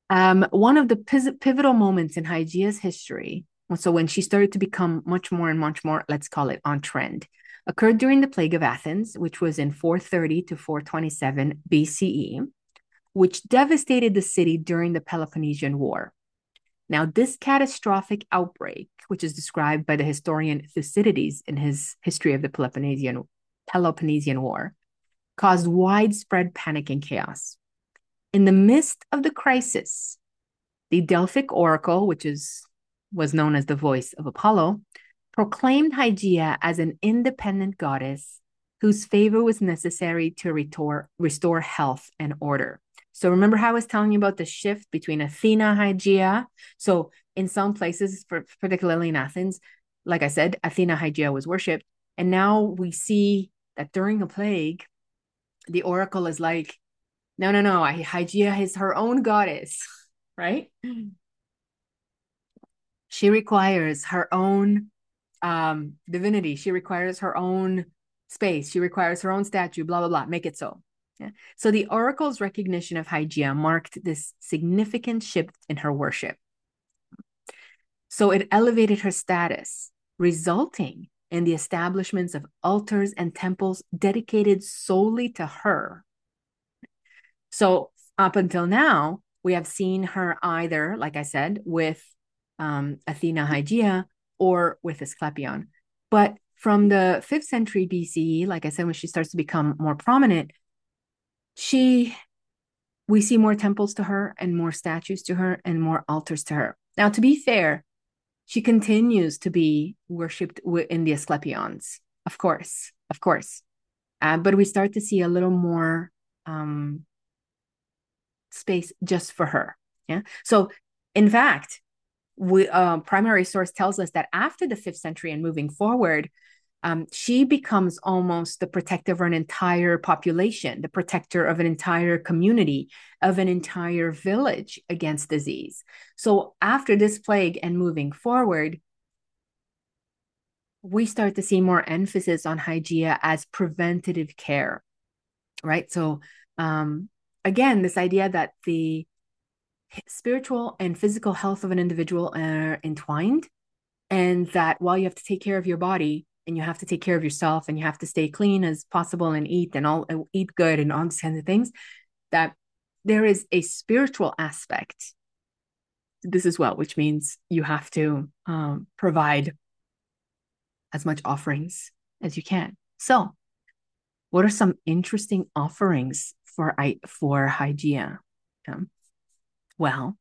One of the pivotal moments in Hygeia's history, so when she started to become much more and much more, let's call it on trend, occurred during the Plague of Athens, which was in 430 to 427 BCE, which devastated the city during the Peloponnesian War. Now, this catastrophic outbreak, which is described by the historian Thucydides in his History of the Peloponnesian War, caused widespread panic and chaos. In the midst of the crisis, the Delphic oracle, was known as the voice of Apollo, proclaimed Hygeia as an independent goddess whose favor was necessary to restore health and order. So remember how I was telling you about the shift between Athena, Hygeia? So in some places, particularly in Athens, like I said, Athena, Hygeia was worshipped. And now we see that during a plague, the oracle is like, no, no, no, Hygeia is her own goddess, right? She requires her own divinity. She requires her own space. She requires her own statue, blah, blah, blah. Make it so. Yeah. So the oracle's recognition of Hygeia marked this significant shift in her worship. So it elevated her status, resulting in the establishments of altars and temples dedicated solely to her. So up until now, we have seen her either, like I said, with Athena Hygeia or with Asclepion. But from the 5th century BCE, like I said, when she starts to become more prominent, we see more temples to her and more statues to her and more altars to her. Now, to be fair, she continues to be worshipped in the Asclepions, of course, of course. But we start to see a little more space just for her. Yeah. So, in fact, primary source tells us that after the 5th century and moving forward, she becomes almost the protector of an entire population, the protector of an entire community, of an entire village against disease. So after this plague and moving forward, we start to see more emphasis on Hygeia as preventative care, right? So again, this idea that the spiritual and physical health of an individual are entwined, and that while you have to take care of your body and you have to take care of yourself and you have to stay clean as possible and eat good and all these kinds of things, that there is a spiritual aspect to this as well, which means you have to provide as much offerings as you can. So what are some interesting offerings for Hygeia? Well,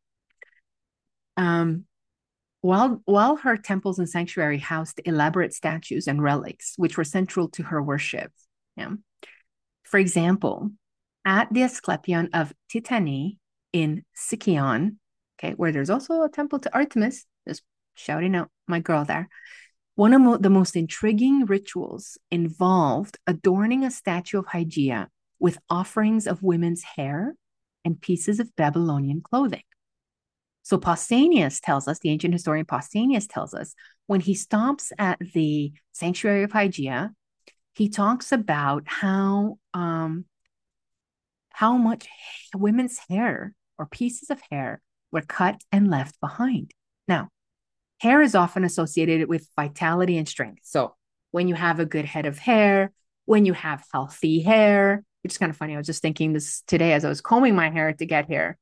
while her temples and sanctuary housed elaborate statues and relics, which were central to her worship. Yeah. For example, at the Asclepion of Titani in Sicyon, okay, where there's also a temple to Artemis, just shouting out my girl there, one of the most intriguing rituals involved adorning a statue of Hygeia with offerings of women's hair and pieces of Babylonian clothing. So Pausanias tells us, the ancient historian Pausanias tells us, when he stops at the sanctuary of Hygeia, he talks about how much women's hair or pieces of hair were cut and left behind. Now, hair is often associated with vitality and strength. So when you have a good head of hair, when you have healthy hair, which is kind of funny. I was just thinking this today as I was combing my hair to get here.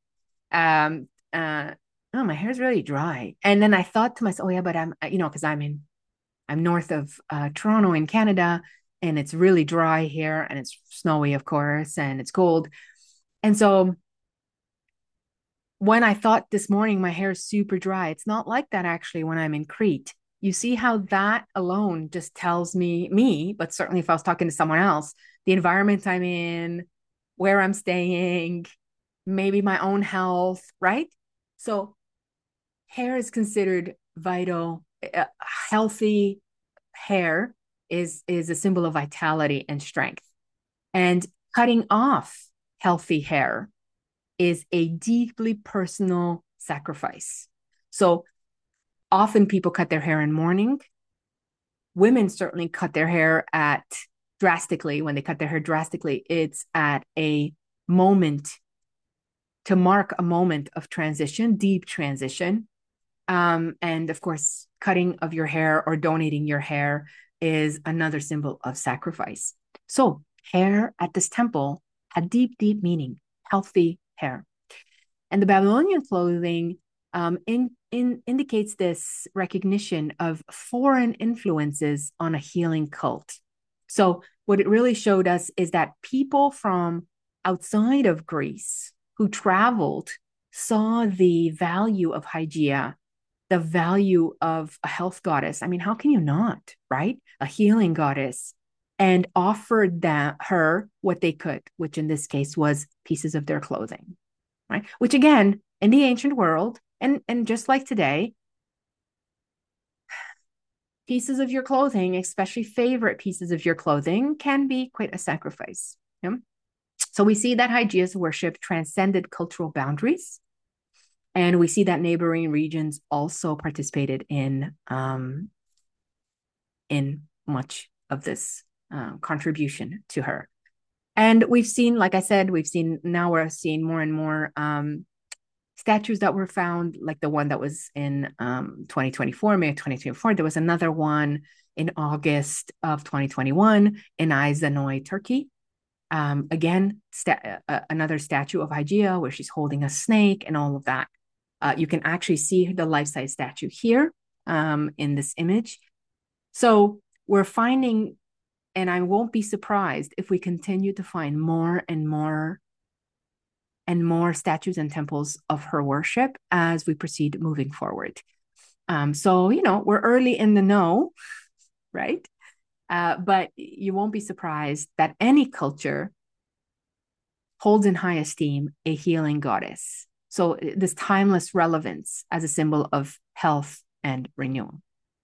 Oh, my hair's really dry. And then I thought to myself, oh yeah, but because I'm north of Toronto in Canada, and it's really dry here, and it's snowy, of course, and it's cold. And so when I thought this morning my hair is super dry, it's not like that actually when I'm in Crete. You see how that alone just tells me, but certainly if I was talking to someone else, the environment I'm in, where I'm staying, maybe my own health, right? So hair is considered vital. Healthy hair is a symbol of vitality and strength. And cutting off healthy hair is a deeply personal sacrifice. So often people cut their hair in mourning. Women certainly cut their hair drastically. When they cut their hair drastically, it's at a moment to mark a moment of transition, deep transition. And of course, cutting of your hair or donating your hair is another symbol of sacrifice. So, hair at this temple had deep, deep meaning, healthy hair. And the Babylonian clothing indicates this recognition of foreign influences on a healing cult. So, what it really showed us is that people from outside of Greece who traveled saw the value of Hygeia, the value of a health goddess. I mean, how can you not, right? A healing goddess, and offered her what they could, which in this case was pieces of their clothing, right? Which again, in the ancient world, and just like today, pieces of your clothing, especially favorite pieces of your clothing, can be quite a sacrifice. Yeah? So we see that Hygeia's worship transcended cultural boundaries. And we see that neighboring regions also participated in much of this contribution to her. And we've seen, like I said, now we're seeing more and more statues that were found, like the one that was in 2024, May of 2024. There was another one in August of 2021 in Izanoi, Turkey. Again, another statue of Hygeia where she's holding a snake and all of that. You can actually see the life-size statue here in this image. So we're finding, and I won't be surprised if we continue to find more and more and more statues and temples of her worship as we proceed moving forward. So, we're early in the know, right? But you won't be surprised that any culture holds in high esteem a healing goddess. So this timeless relevance as a symbol of health and renewal.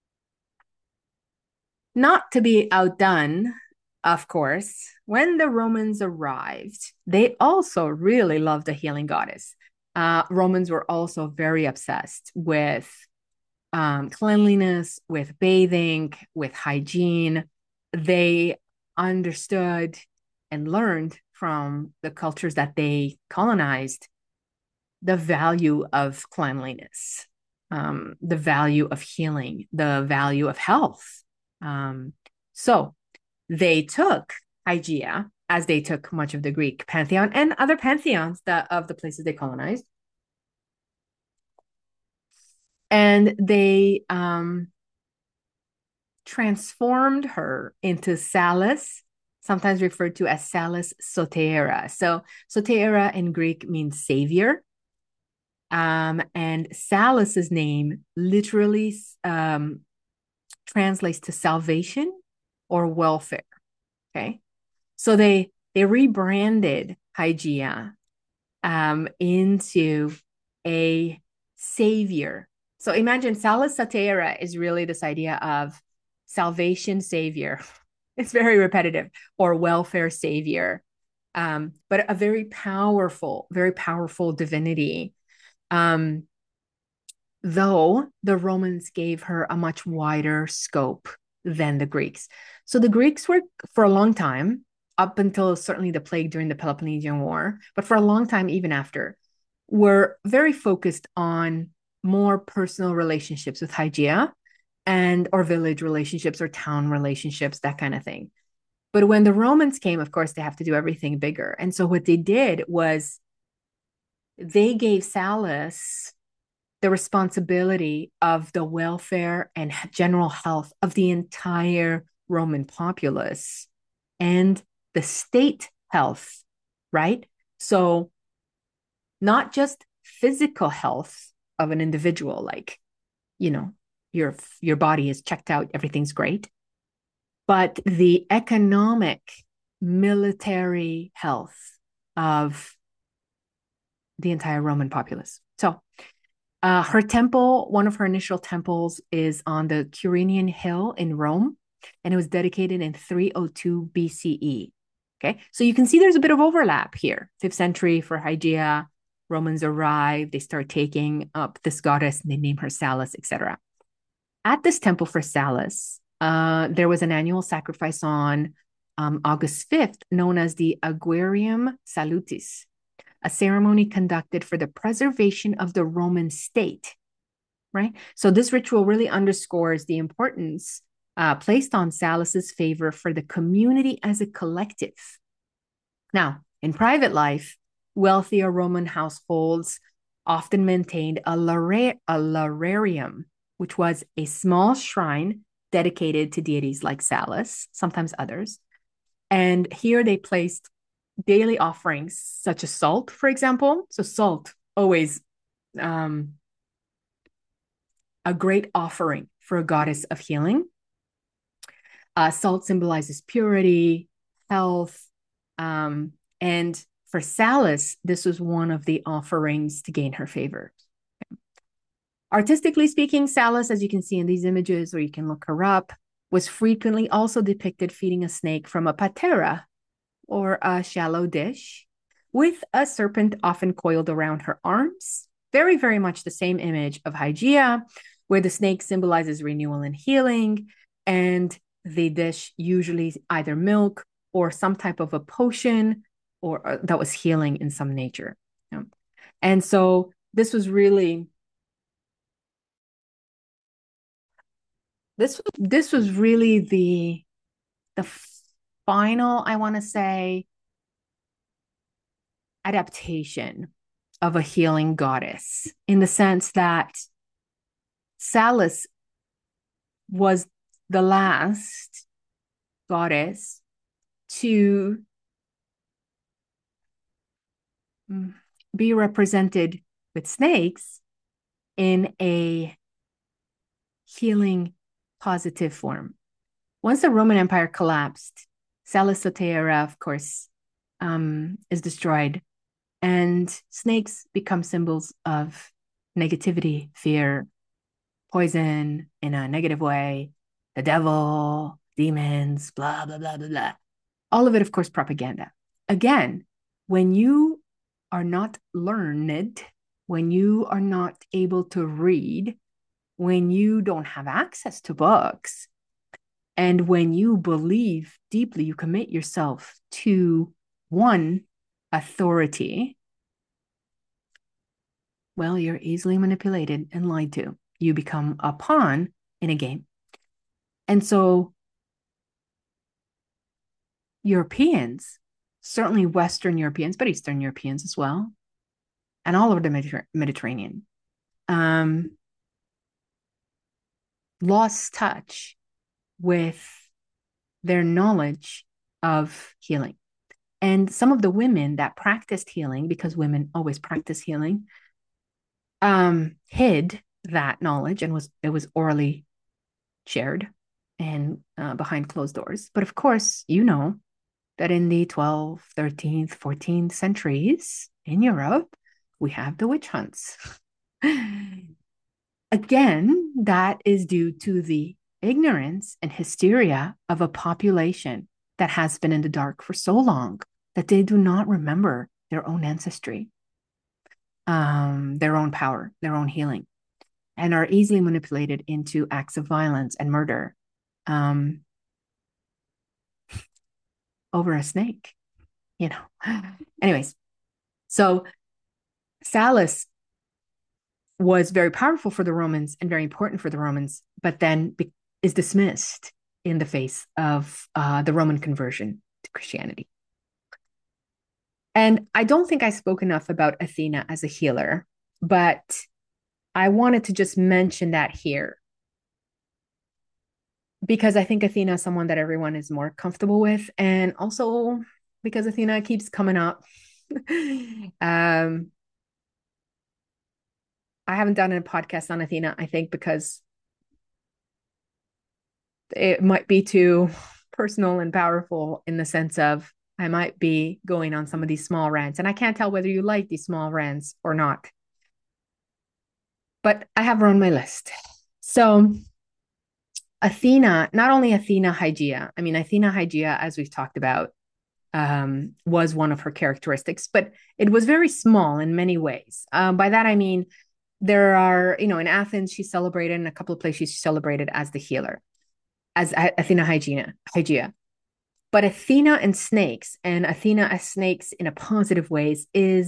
Not to be outdone, of course, when the Romans arrived, they also really loved the healing goddess. Romans were also very obsessed with cleanliness, with bathing, with hygiene. They understood and learned from the cultures that they colonized the value of cleanliness, the value of healing, the value of health. So they took Hygeia, as they took much of the Greek pantheon and other pantheons of the places they colonized. And they transformed her into Salis, sometimes referred to as Salis Soteira. So Soteira in Greek means savior. And Salis's name literally translates to salvation or welfare. Okay. So they rebranded Hygeia into a savior. So imagine Salis Soteira is really this idea of salvation savior. It's very repetitive, or welfare savior. But a very powerful divinity. Though the Romans gave her a much wider scope than the Greeks. So the Greeks were, for a long time, up until certainly the plague during the Peloponnesian War, but for a long time, even after, were very focused on more personal relationships with Hygeia or village relationships or town relationships, that kind of thing. But when the Romans came, of course, they have to do everything bigger. And so what they did was they gave Salis the responsibility of the welfare and general health of the entire Roman populace and the state health, right? So not just physical health of an individual, like, your body is checked out, everything's great, but the economic, military health of the entire Roman populace. So her temple, one of her initial temples, is on the Quirinian Hill in Rome, and it was dedicated in 302 BCE. Okay, so you can see there's a bit of overlap here. 5th century for Hygeia, Romans arrive, they start taking up this goddess, and they name her Salis, etc. At this temple for Salis, there was an annual sacrifice on August 5th, known as the Aguarium Salutis. a ceremony conducted for the preservation of the Roman state, right? So this ritual really underscores the importance placed on Salus's favor for the community as a collective. Now, in private life, wealthier Roman households often maintained a lararium, which was a small shrine dedicated to deities like Salus, sometimes others. And here they placed daily offerings, such as salt, for example. So, salt, always a great offering for a goddess of healing. Salt symbolizes purity, health, and for Salus, this was one of the offerings to gain her favor. Artistically speaking, Salus, as you can see in these images, or you can look her up, was frequently also depicted feeding a snake from a patera, or a shallow dish, with a serpent often coiled around her arms. Very, very much the same image of Hygeia, where the snake symbolizes renewal and healing, and the dish usually either milk or some type of a potion or that was healing in some nature. Yeah. And so this was really this was really the final, I want to say, adaptation of a healing goddess, in the sense that Salus was the last goddess to be represented with snakes in a healing positive form. Once the Roman Empire collapsed, Salus Soteria, of course, is destroyed, and snakes become symbols of negativity, fear, poison in a negative way, the devil, demons, blah, blah, blah, blah, blah. All of it, of course, propaganda. Again, when you are not learned, when you are not able to read, when you don't have access to books, and when you believe deeply, you commit yourself to one authority, well, you're easily manipulated and lied to. You become a pawn in a game. And so Europeans, certainly Western Europeans, but Eastern Europeans as well, and all over the Mediterranean, lost touch with their knowledge of healing. And some of the women that practiced healing, because women always practice healing, hid that knowledge, and it was orally shared and behind closed doors. But of course, you know that in the 12th, 13th, 14th centuries in Europe, we have the witch hunts. Again, that is due to the ignorance and hysteria of a population that has been in the dark for so long that they do not remember their own ancestry, their own power, their own healing, and are easily manipulated into acts of violence and murder over a snake, you know. Anyways, so Salus was very powerful for the Romans and very important for the Romans, but then is dismissed in the face of the Roman conversion to Christianity. And I don't think I spoke enough about Athena as a healer, but I wanted to just mention that here because I think Athena is someone that everyone is more comfortable with, and also because Athena keeps coming up. I haven't done a podcast on Athena, I think, because it might be too personal and powerful in the sense of I might be going on some of these small rants, and I can't tell whether you like these small rants or not. But I have her on my list. So Athena, not only Athena Hygeia, I mean, Athena Hygeia, as we've talked about, was one of her characteristics, but it was very small in many ways. By that, I mean, there are, you know, in Athens, she's celebrated, in a couple of places, she's celebrated as the healer, as Athena Hygeia. But Athena and snakes, and Athena as snakes in a positive ways, is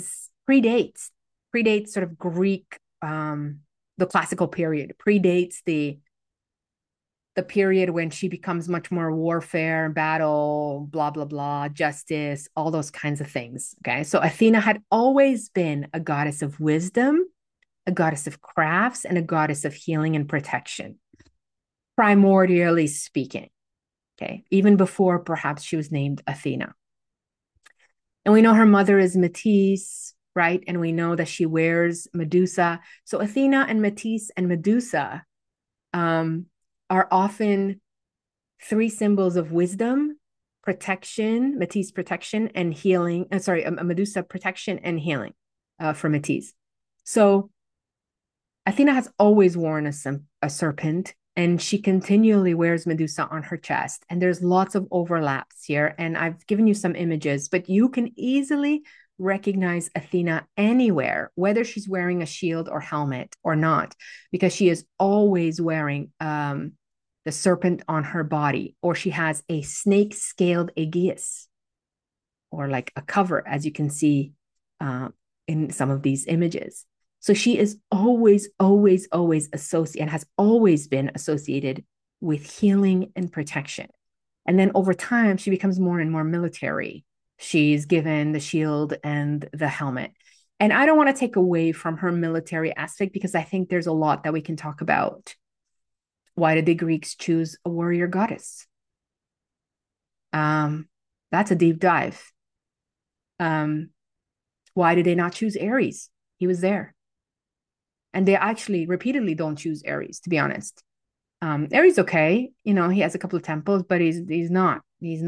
predates sort of Greek, the classical period, predates the period when she becomes much more warfare, battle, blah, blah, blah, justice, all those kinds of things. Okay. So Athena had always been a goddess of wisdom, a goddess of crafts, and a goddess of healing and protection, primordially speaking. Okay. Even before perhaps she was named Athena. And we know her mother is Metis, right? And we know that she wears Medusa. So Athena and Metis and Medusa are often three symbols of wisdom, protection, Metis protection, and healing. Sorry, a Medusa protection and healing for Metis. So Athena has always worn a serpent, and she continually wears Medusa on her chest. And there's lots of overlaps here. And I've given you some images, but you can easily recognize Athena anywhere, whether she's wearing a shield or helmet or not, because she is always wearing the serpent on her body, or she has a snake scaled aegis, or like a cover, as you can see in some of these images. So she is always, always, always associated and has always been associated with healing and protection. And then over time, she becomes more and more military. She's given the shield and the helmet. And I don't want to take away from her military aspect, because I think there's a lot that we can talk about. Why did the Greeks choose a warrior goddess? That's a deep dive. Why did they not choose Ares? He was there. And they actually repeatedly don't choose Ares, to be honest. Ares, okay, he has a couple of temples, but he's not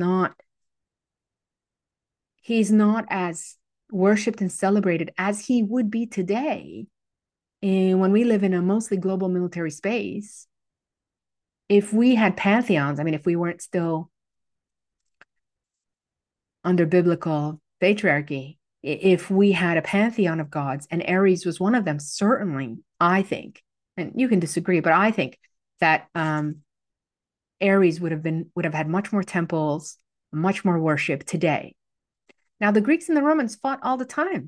as worshipped and celebrated as he would be today. And when we live in a mostly global military space, if we had pantheons, I mean, if we weren't still under biblical patriarchy, if we had a pantheon of gods and Ares was one of them, certainly, I think, and you can disagree, but I think that Ares would have had much more temples, much more worship today. Now, the Greeks and the Romans fought all the time.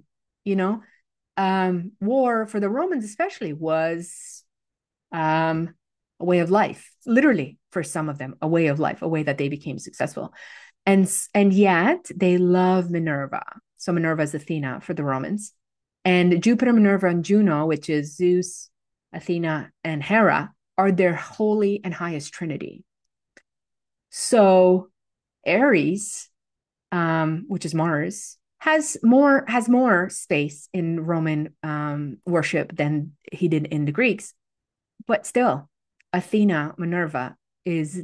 War for the Romans especially was a way of life, literally for some of them, a way of life, a way that they became successful. And yet they love Minerva. So Minerva is Athena for the Romans. And Jupiter, Minerva, and Juno, which is Zeus, Athena, and Hera, are their holy and highest trinity. So Ares, which is Mars, has more space in Roman worship than he did in the Greeks. But still, Athena, Minerva is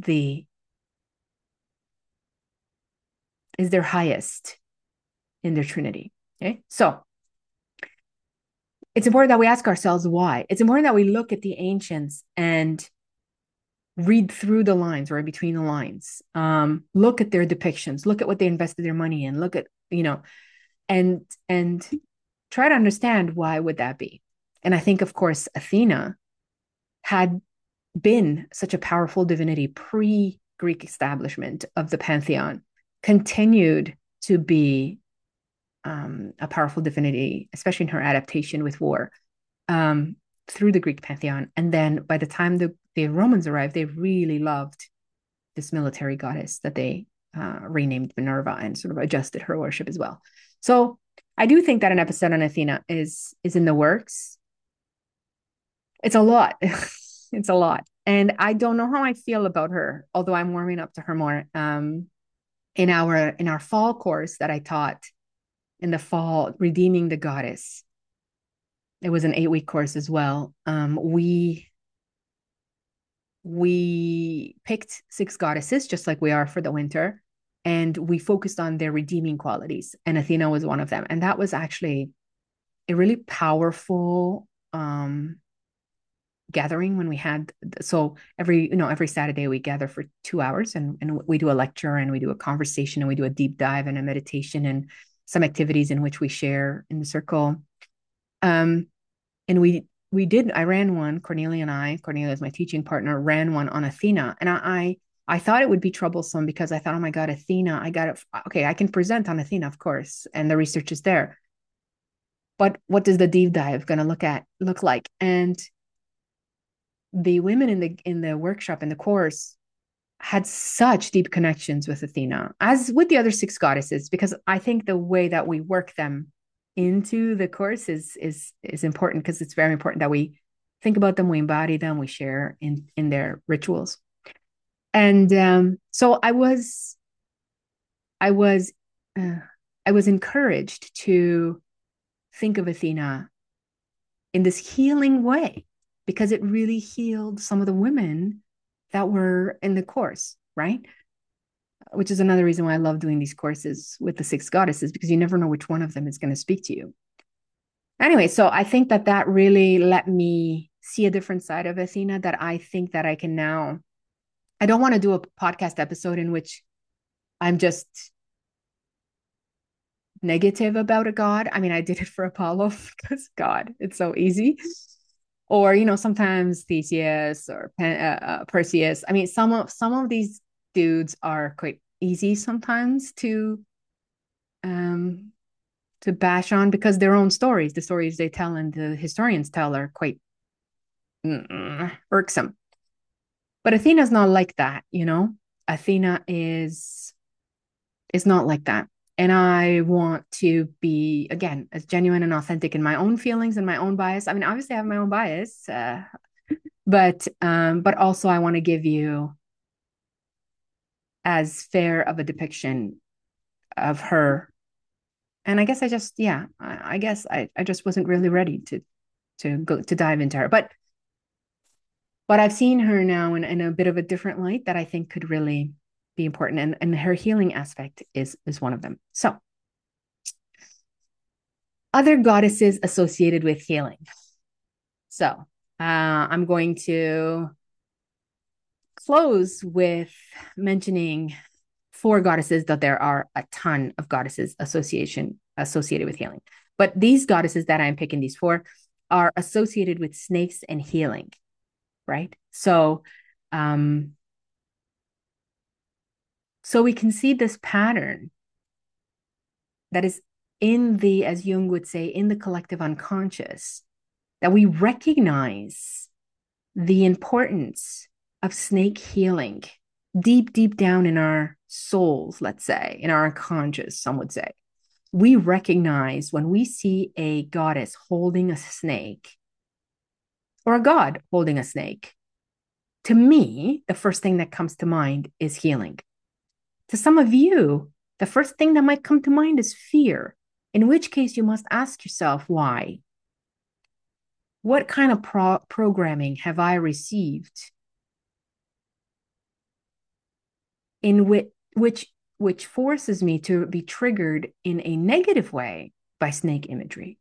their highest in their trinity. Okay, so it's important that we ask ourselves why. It's important that we look at the ancients and read through the lines, right, between the lines. Look at their depictions. Look at what they invested their money in. Look at and try to understand why would that be. And I think, of course, Athena had been such a powerful divinity pre-Greek establishment of the pantheon, continued to be a powerful divinity, especially in her adaptation with war, through the Greek pantheon. And then by the time the Romans arrived, they really loved this military goddess that they renamed Minerva and sort of adjusted her worship as well. So I do think that an episode on Athena is in the works. It's a lot. It's a lot. And I don't know how I feel about her, although I'm warming up to her more. In our fall course that I taught in the fall, Redeeming the Goddess, it was an 8-week course as well. We picked 6 goddesses, just like we are for the winter, and we focused on their redeeming qualities, and Athena was one of them. And that was actually a really powerful gathering when we had, so every Saturday we gather for 2 hours, and we do a lecture, and we do a conversation, and we do a deep dive and a meditation and some activities in which we share in the circle. And I ran one, Cornelia is my teaching partner, ran one on Athena. And I thought it would be troublesome, because I thought, oh my God, Athena, I got it. Okay, I can present on Athena, of course, and the research is there. But what does the deep dive going to look like? And the women in the workshop, in the course, had such deep connections with Athena, as with the other six goddesses, because I think the way that we work them into the course is important, because it's very important that we think about them, we embody them, we share in their rituals. And so I was uh, I was encouraged to think of Athena in this healing way, because it really healed some of the women that were in the course, right? Which is another reason why I love doing these courses with the six goddesses, because you never know which one of them is going to speak to you. Anyway, so I think that that really let me see a different side of Athena that I think that I can now. I don't want to do a podcast episode in which I'm just negative about a god. I mean, I did it for Apollo because God, it's so easy. Or, sometimes Theseus or Perseus. I mean, some of these dudes are quite easy sometimes um to bash on, because their own stories, the stories they tell and the historians tell, are quite irksome. But Athena's not like that. Athena is not like that. And I want to be, again, as genuine and authentic in my own feelings and my own bias. I mean, obviously I have my own bias, but also I want to give you as fair of a depiction of her. And I guess I guess I just wasn't really ready to dive into her. But I've seen her now in a bit of a different light that I think could really be important. And her healing aspect is one of them. So, other goddesses associated with healing. So, I'm going to close with mentioning four goddesses, that there are a ton of goddesses associated with healing. But these goddesses that I'm picking, these four, are associated with snakes and healing, right? So we can see this pattern that is in the, as Jung would say, in the collective unconscious, that we recognize the importance of snake healing deep, deep down in our souls, let's say, in our unconscious, some would say. We recognize when we see a goddess holding a snake, or a god holding a snake, to me, the first thing that comes to mind is healing. To some of you, the first thing that might come to mind is fear, in which case you must ask yourself, why? What kind of programming have I received in which forces me to be triggered in a negative way by snake imagery?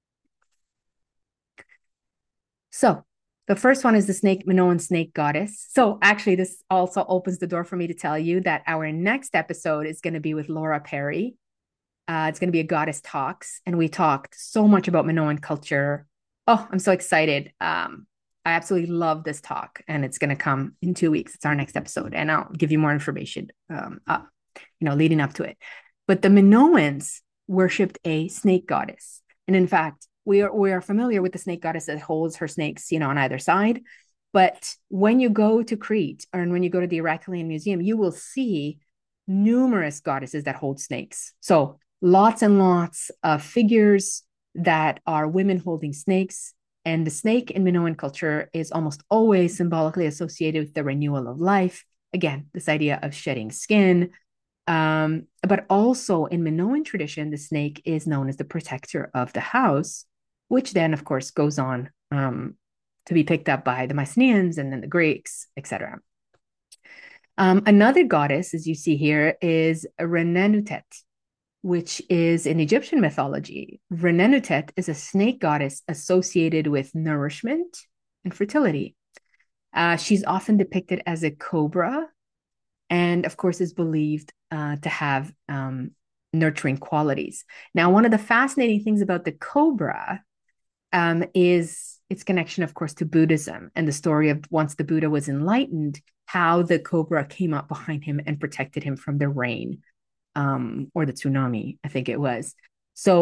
So the first one is the snake, Minoan snake goddess. So actually, this also opens the door for me to tell you that our next episode is going to be with Laura Perry. It's going to be a goddess talks, and we talked so much about Minoan culture. Oh, I'm so excited. I absolutely love this talk, and it's going to come in 2 weeks. It's our next episode, and I'll give you more information, leading up to it. But the Minoans worshipped a snake goddess, and in fact, we are familiar with the snake goddess that holds her snakes, on either side. But when you go to Crete, or when you go to the Heraclean Museum, you will see numerous goddesses that hold snakes. So lots and lots of figures that are women holding snakes. And the snake in Minoan culture is almost always symbolically associated with the renewal of life. Again, this idea of shedding skin. But also in Minoan tradition, the snake is known as the protector of the house, which then, of course, goes on to be picked up by the Mycenaeans and then the Greeks, etc. Another goddess, as you see here, is Renenutet, which is in Egyptian mythology. Renenutet is a snake goddess associated with nourishment and fertility. She's often depicted as a cobra, and of course is believed to have nurturing qualities. Now, one of the fascinating things about the cobra is its connection, of course, to Buddhism, and the story of once the Buddha was enlightened, how the cobra came up behind him and protected him from the rain, or the tsunami, I think it was. So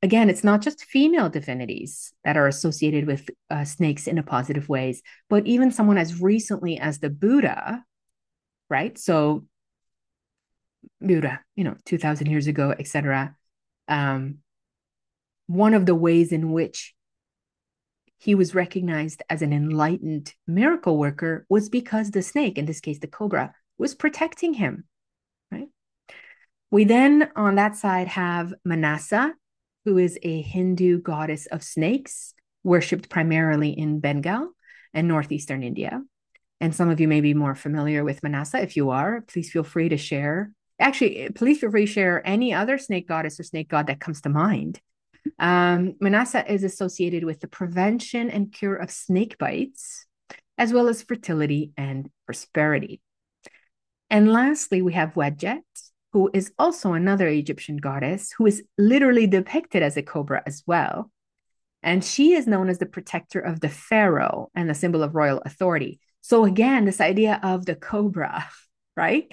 again, it's not just female divinities that are associated with snakes in a positive ways, but even someone as recently as the Buddha, right? So Buddha, 2000 years ago, etc. Um, one of the ways in which he was recognized as an enlightened miracle worker was because the snake, in this case, the cobra, was protecting him, right? We then, on that side, have Manasa, who is a Hindu goddess of snakes, worshipped primarily in Bengal and northeastern India. And some of you may be more familiar with Manasa. If you are, please feel free to share. Actually, please feel free to share any other snake goddess or snake god that comes to mind. Manasa is associated with the prevention and cure of snake bites, as well as fertility and prosperity. And lastly, we have Wadjet, who is also another Egyptian goddess who is literally depicted as a cobra as well. And she is known as the protector of the pharaoh and the symbol of royal authority. So again, this idea of the cobra, right?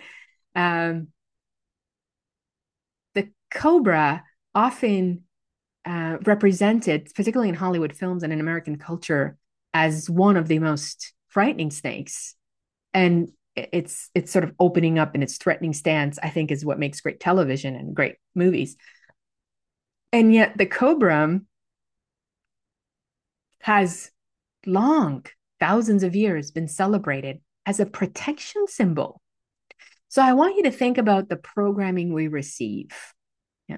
The cobra often represented, particularly in Hollywood films and in American culture, as one of the most frightening snakes. And it's sort of opening up in its threatening stance, I think, is what makes great television and great movies. And yet the cobra has long, thousands of years, been celebrated as a protection symbol. So I want you to think about the programming we receive. Yeah.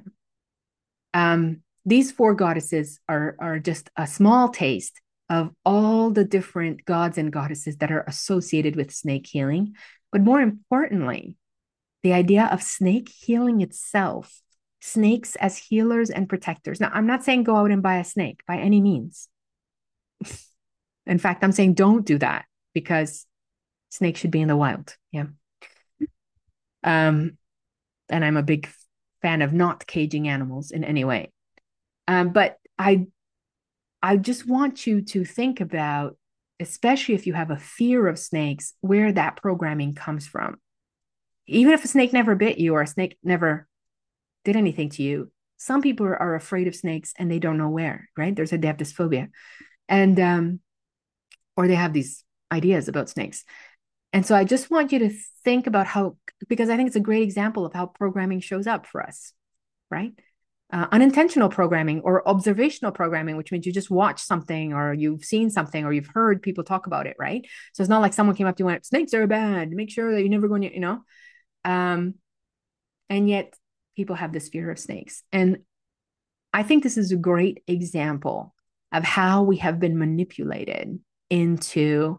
These four goddesses are just a small taste of all the different gods and goddesses that are associated with snake healing. But more importantly, the idea of snake healing itself, snakes as healers and protectors. Now, I'm not saying go out and buy a snake by any means. In fact, I'm saying don't do that because snakes should be in the wild. Yeah. And I'm a big fan of not caging animals in any way. But I just want you to think about, especially if you have a fear of snakes, where that programming comes from. Even if a snake never bit you or a snake never did anything to you, some people are afraid of snakes and they don't know where, right? They have this phobia, and or they have these ideas about snakes. And so I just want you to think about how, because I think it's a great example of how programming shows up for us, right? Unintentional programming or observational programming, which means you just watch something or you've seen something or you've heard people talk about it, right? So it's not like someone came up to you and went, snakes are bad. Make sure that you never go near, And yet people have this fear of snakes. And I think this is a great example of how we have been manipulated into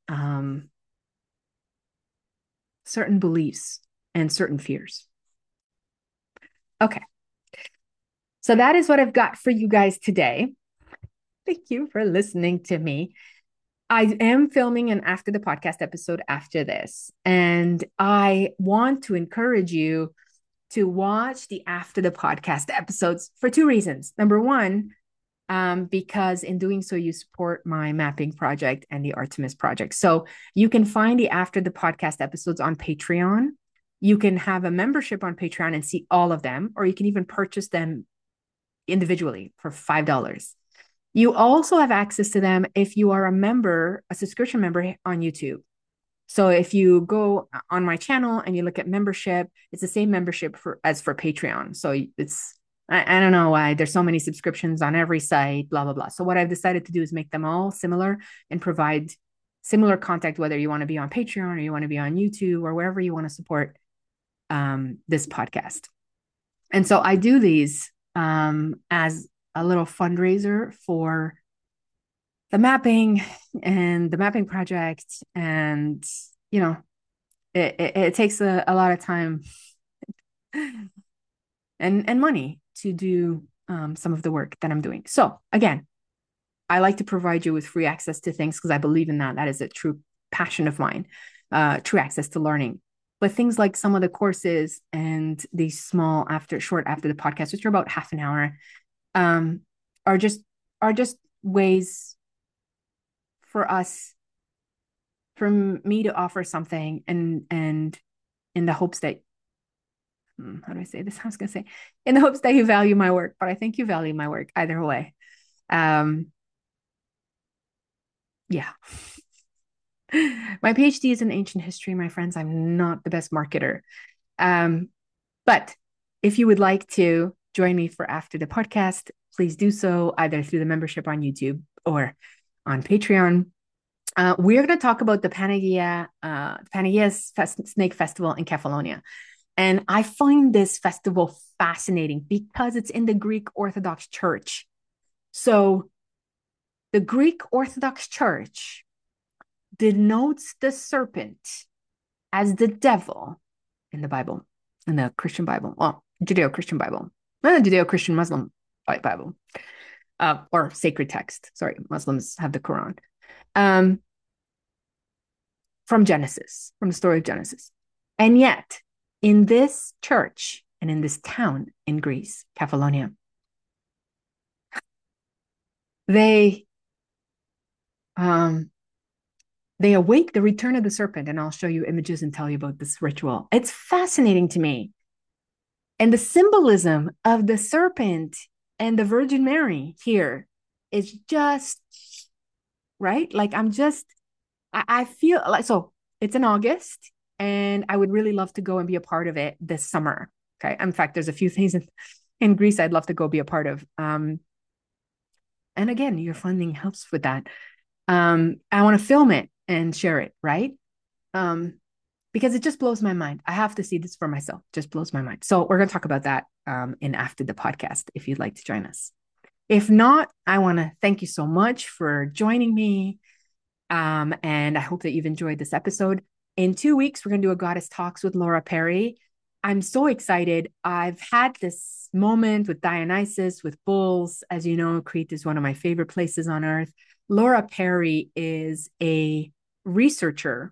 certain beliefs and certain fears. Okay. So that is what I've got for you guys today. Thank you for listening to me. I am filming an after the podcast episode after this, and I want to encourage you to watch the after the podcast episodes for two reasons. Number one, because in doing so, you support my mapping project and the Artemis project. So you can find the after the podcast episodes on Patreon. You can have a membership on Patreon and see all of them, or you can even purchase them individually for $5. You also have access to them if you are a member, a subscription member on YouTube. So if you go on my channel and you look at membership, it's the same membership as for Patreon. So it's, I don't know why there's so many subscriptions on every site, blah, blah, blah. So what I've decided to do is make them all similar and provide similar content, whether you want to be on Patreon or you want to be on YouTube or wherever you want to support this podcast. And so I do these as a little fundraiser for the mapping and the mapping project. And, it takes a lot of time and money to do some of the work that I'm doing. So again, I like to provide you with free access to things because I believe in that. That is a true passion of mine, true access to learning. But things like some of the courses and these small short after the podcast, which are about half an hour, are just ways for me to offer something and in the hopes that how do I say this? I was going to say, in the hopes that you value my work, but I think you value my work either way. Um, yeah. My PhD is in ancient history, my friends. I'm not the best marketer. Um, but if you would like to join me for after the podcast, please do so either through the membership on YouTube or on Patreon. We're going to talk about the Snake Festival in Kefalonia. And I find this festival fascinating because it's in the Greek Orthodox Church. So the Greek Orthodox Church denotes the serpent as the devil in the Bible, in the Christian Bible, well, Judeo-Christian Bible, Judeo-Christian Muslim Bible, or sacred text. Sorry, Muslims have the Quran. From Genesis, from the story of Genesis. And yet, in this church and in this town in Greece, Kefalonia, they they await the return of the serpent, and I'll show you images and tell you about this ritual. It's fascinating to me. And the symbolism of the serpent and the Virgin Mary here is just right. Like I feel like, so it's in August, and I would really love to go and be a part of it this summer. Okay. In fact, there's a few things in Greece I'd love to go be a part of. And again, your funding helps with that. I want to film it and share it, right? Because it just blows my mind. I have to see this for myself. It just blows my mind. So we're going to talk about that in after the podcast if you'd like to join us. If not, I want to thank you so much for joining me. And I hope that you've enjoyed this episode. In 2 weeks, we're going to do a Goddess Talks with Laura Perry. I'm so excited. I've had this moment with Dionysus, with bulls. As you know, Crete is one of my favorite places on earth. Laura Perry is a researcher.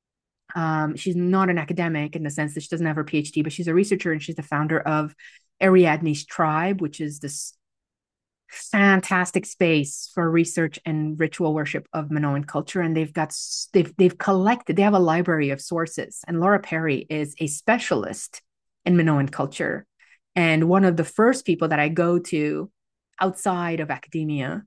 She's not an academic in the sense that she doesn't have her PhD, but she's a researcher, and she's the founder of Ariadne's Tribe, which is this fantastic space for research and ritual worship of Minoan culture. And they've collected, they have a library of sources. And Laura Perry is a specialist in Minoan culture, and one of the first people that I go to outside of academia,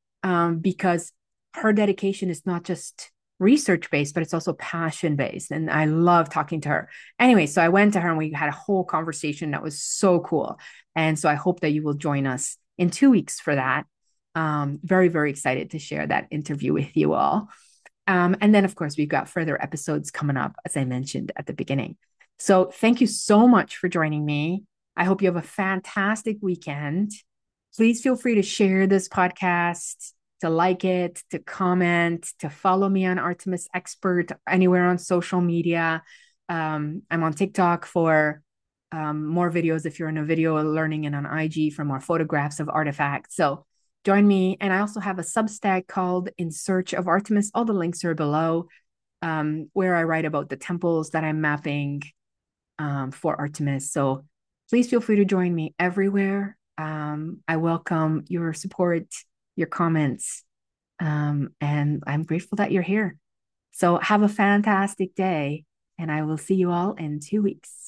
because her dedication is not just research based, but it's also passion based. And I love talking to her. Anyway, so I went to her and we had a whole conversation that was so cool. And so I hope that you will join us in 2 weeks for that. Very, very excited to share that interview with you all. And then, of course, we've got further episodes coming up, as I mentioned at the beginning. So thank you so much for joining me. I hope you have a fantastic weekend. Please feel free to share this podcast, to like it, to comment, to follow me on Artemis Expert anywhere on social media. I'm on TikTok for more videos if you're in a video learning, and on IG for more photographs of artifacts. So join me. And I also have a Substack called In Search of Artemis. All the links are below, where I write about the temples that I'm mapping for Artemis. So please feel free to join me everywhere. I welcome your support, your comments, and I'm grateful that you're here. So have a fantastic day, and I will see you all in 2 weeks.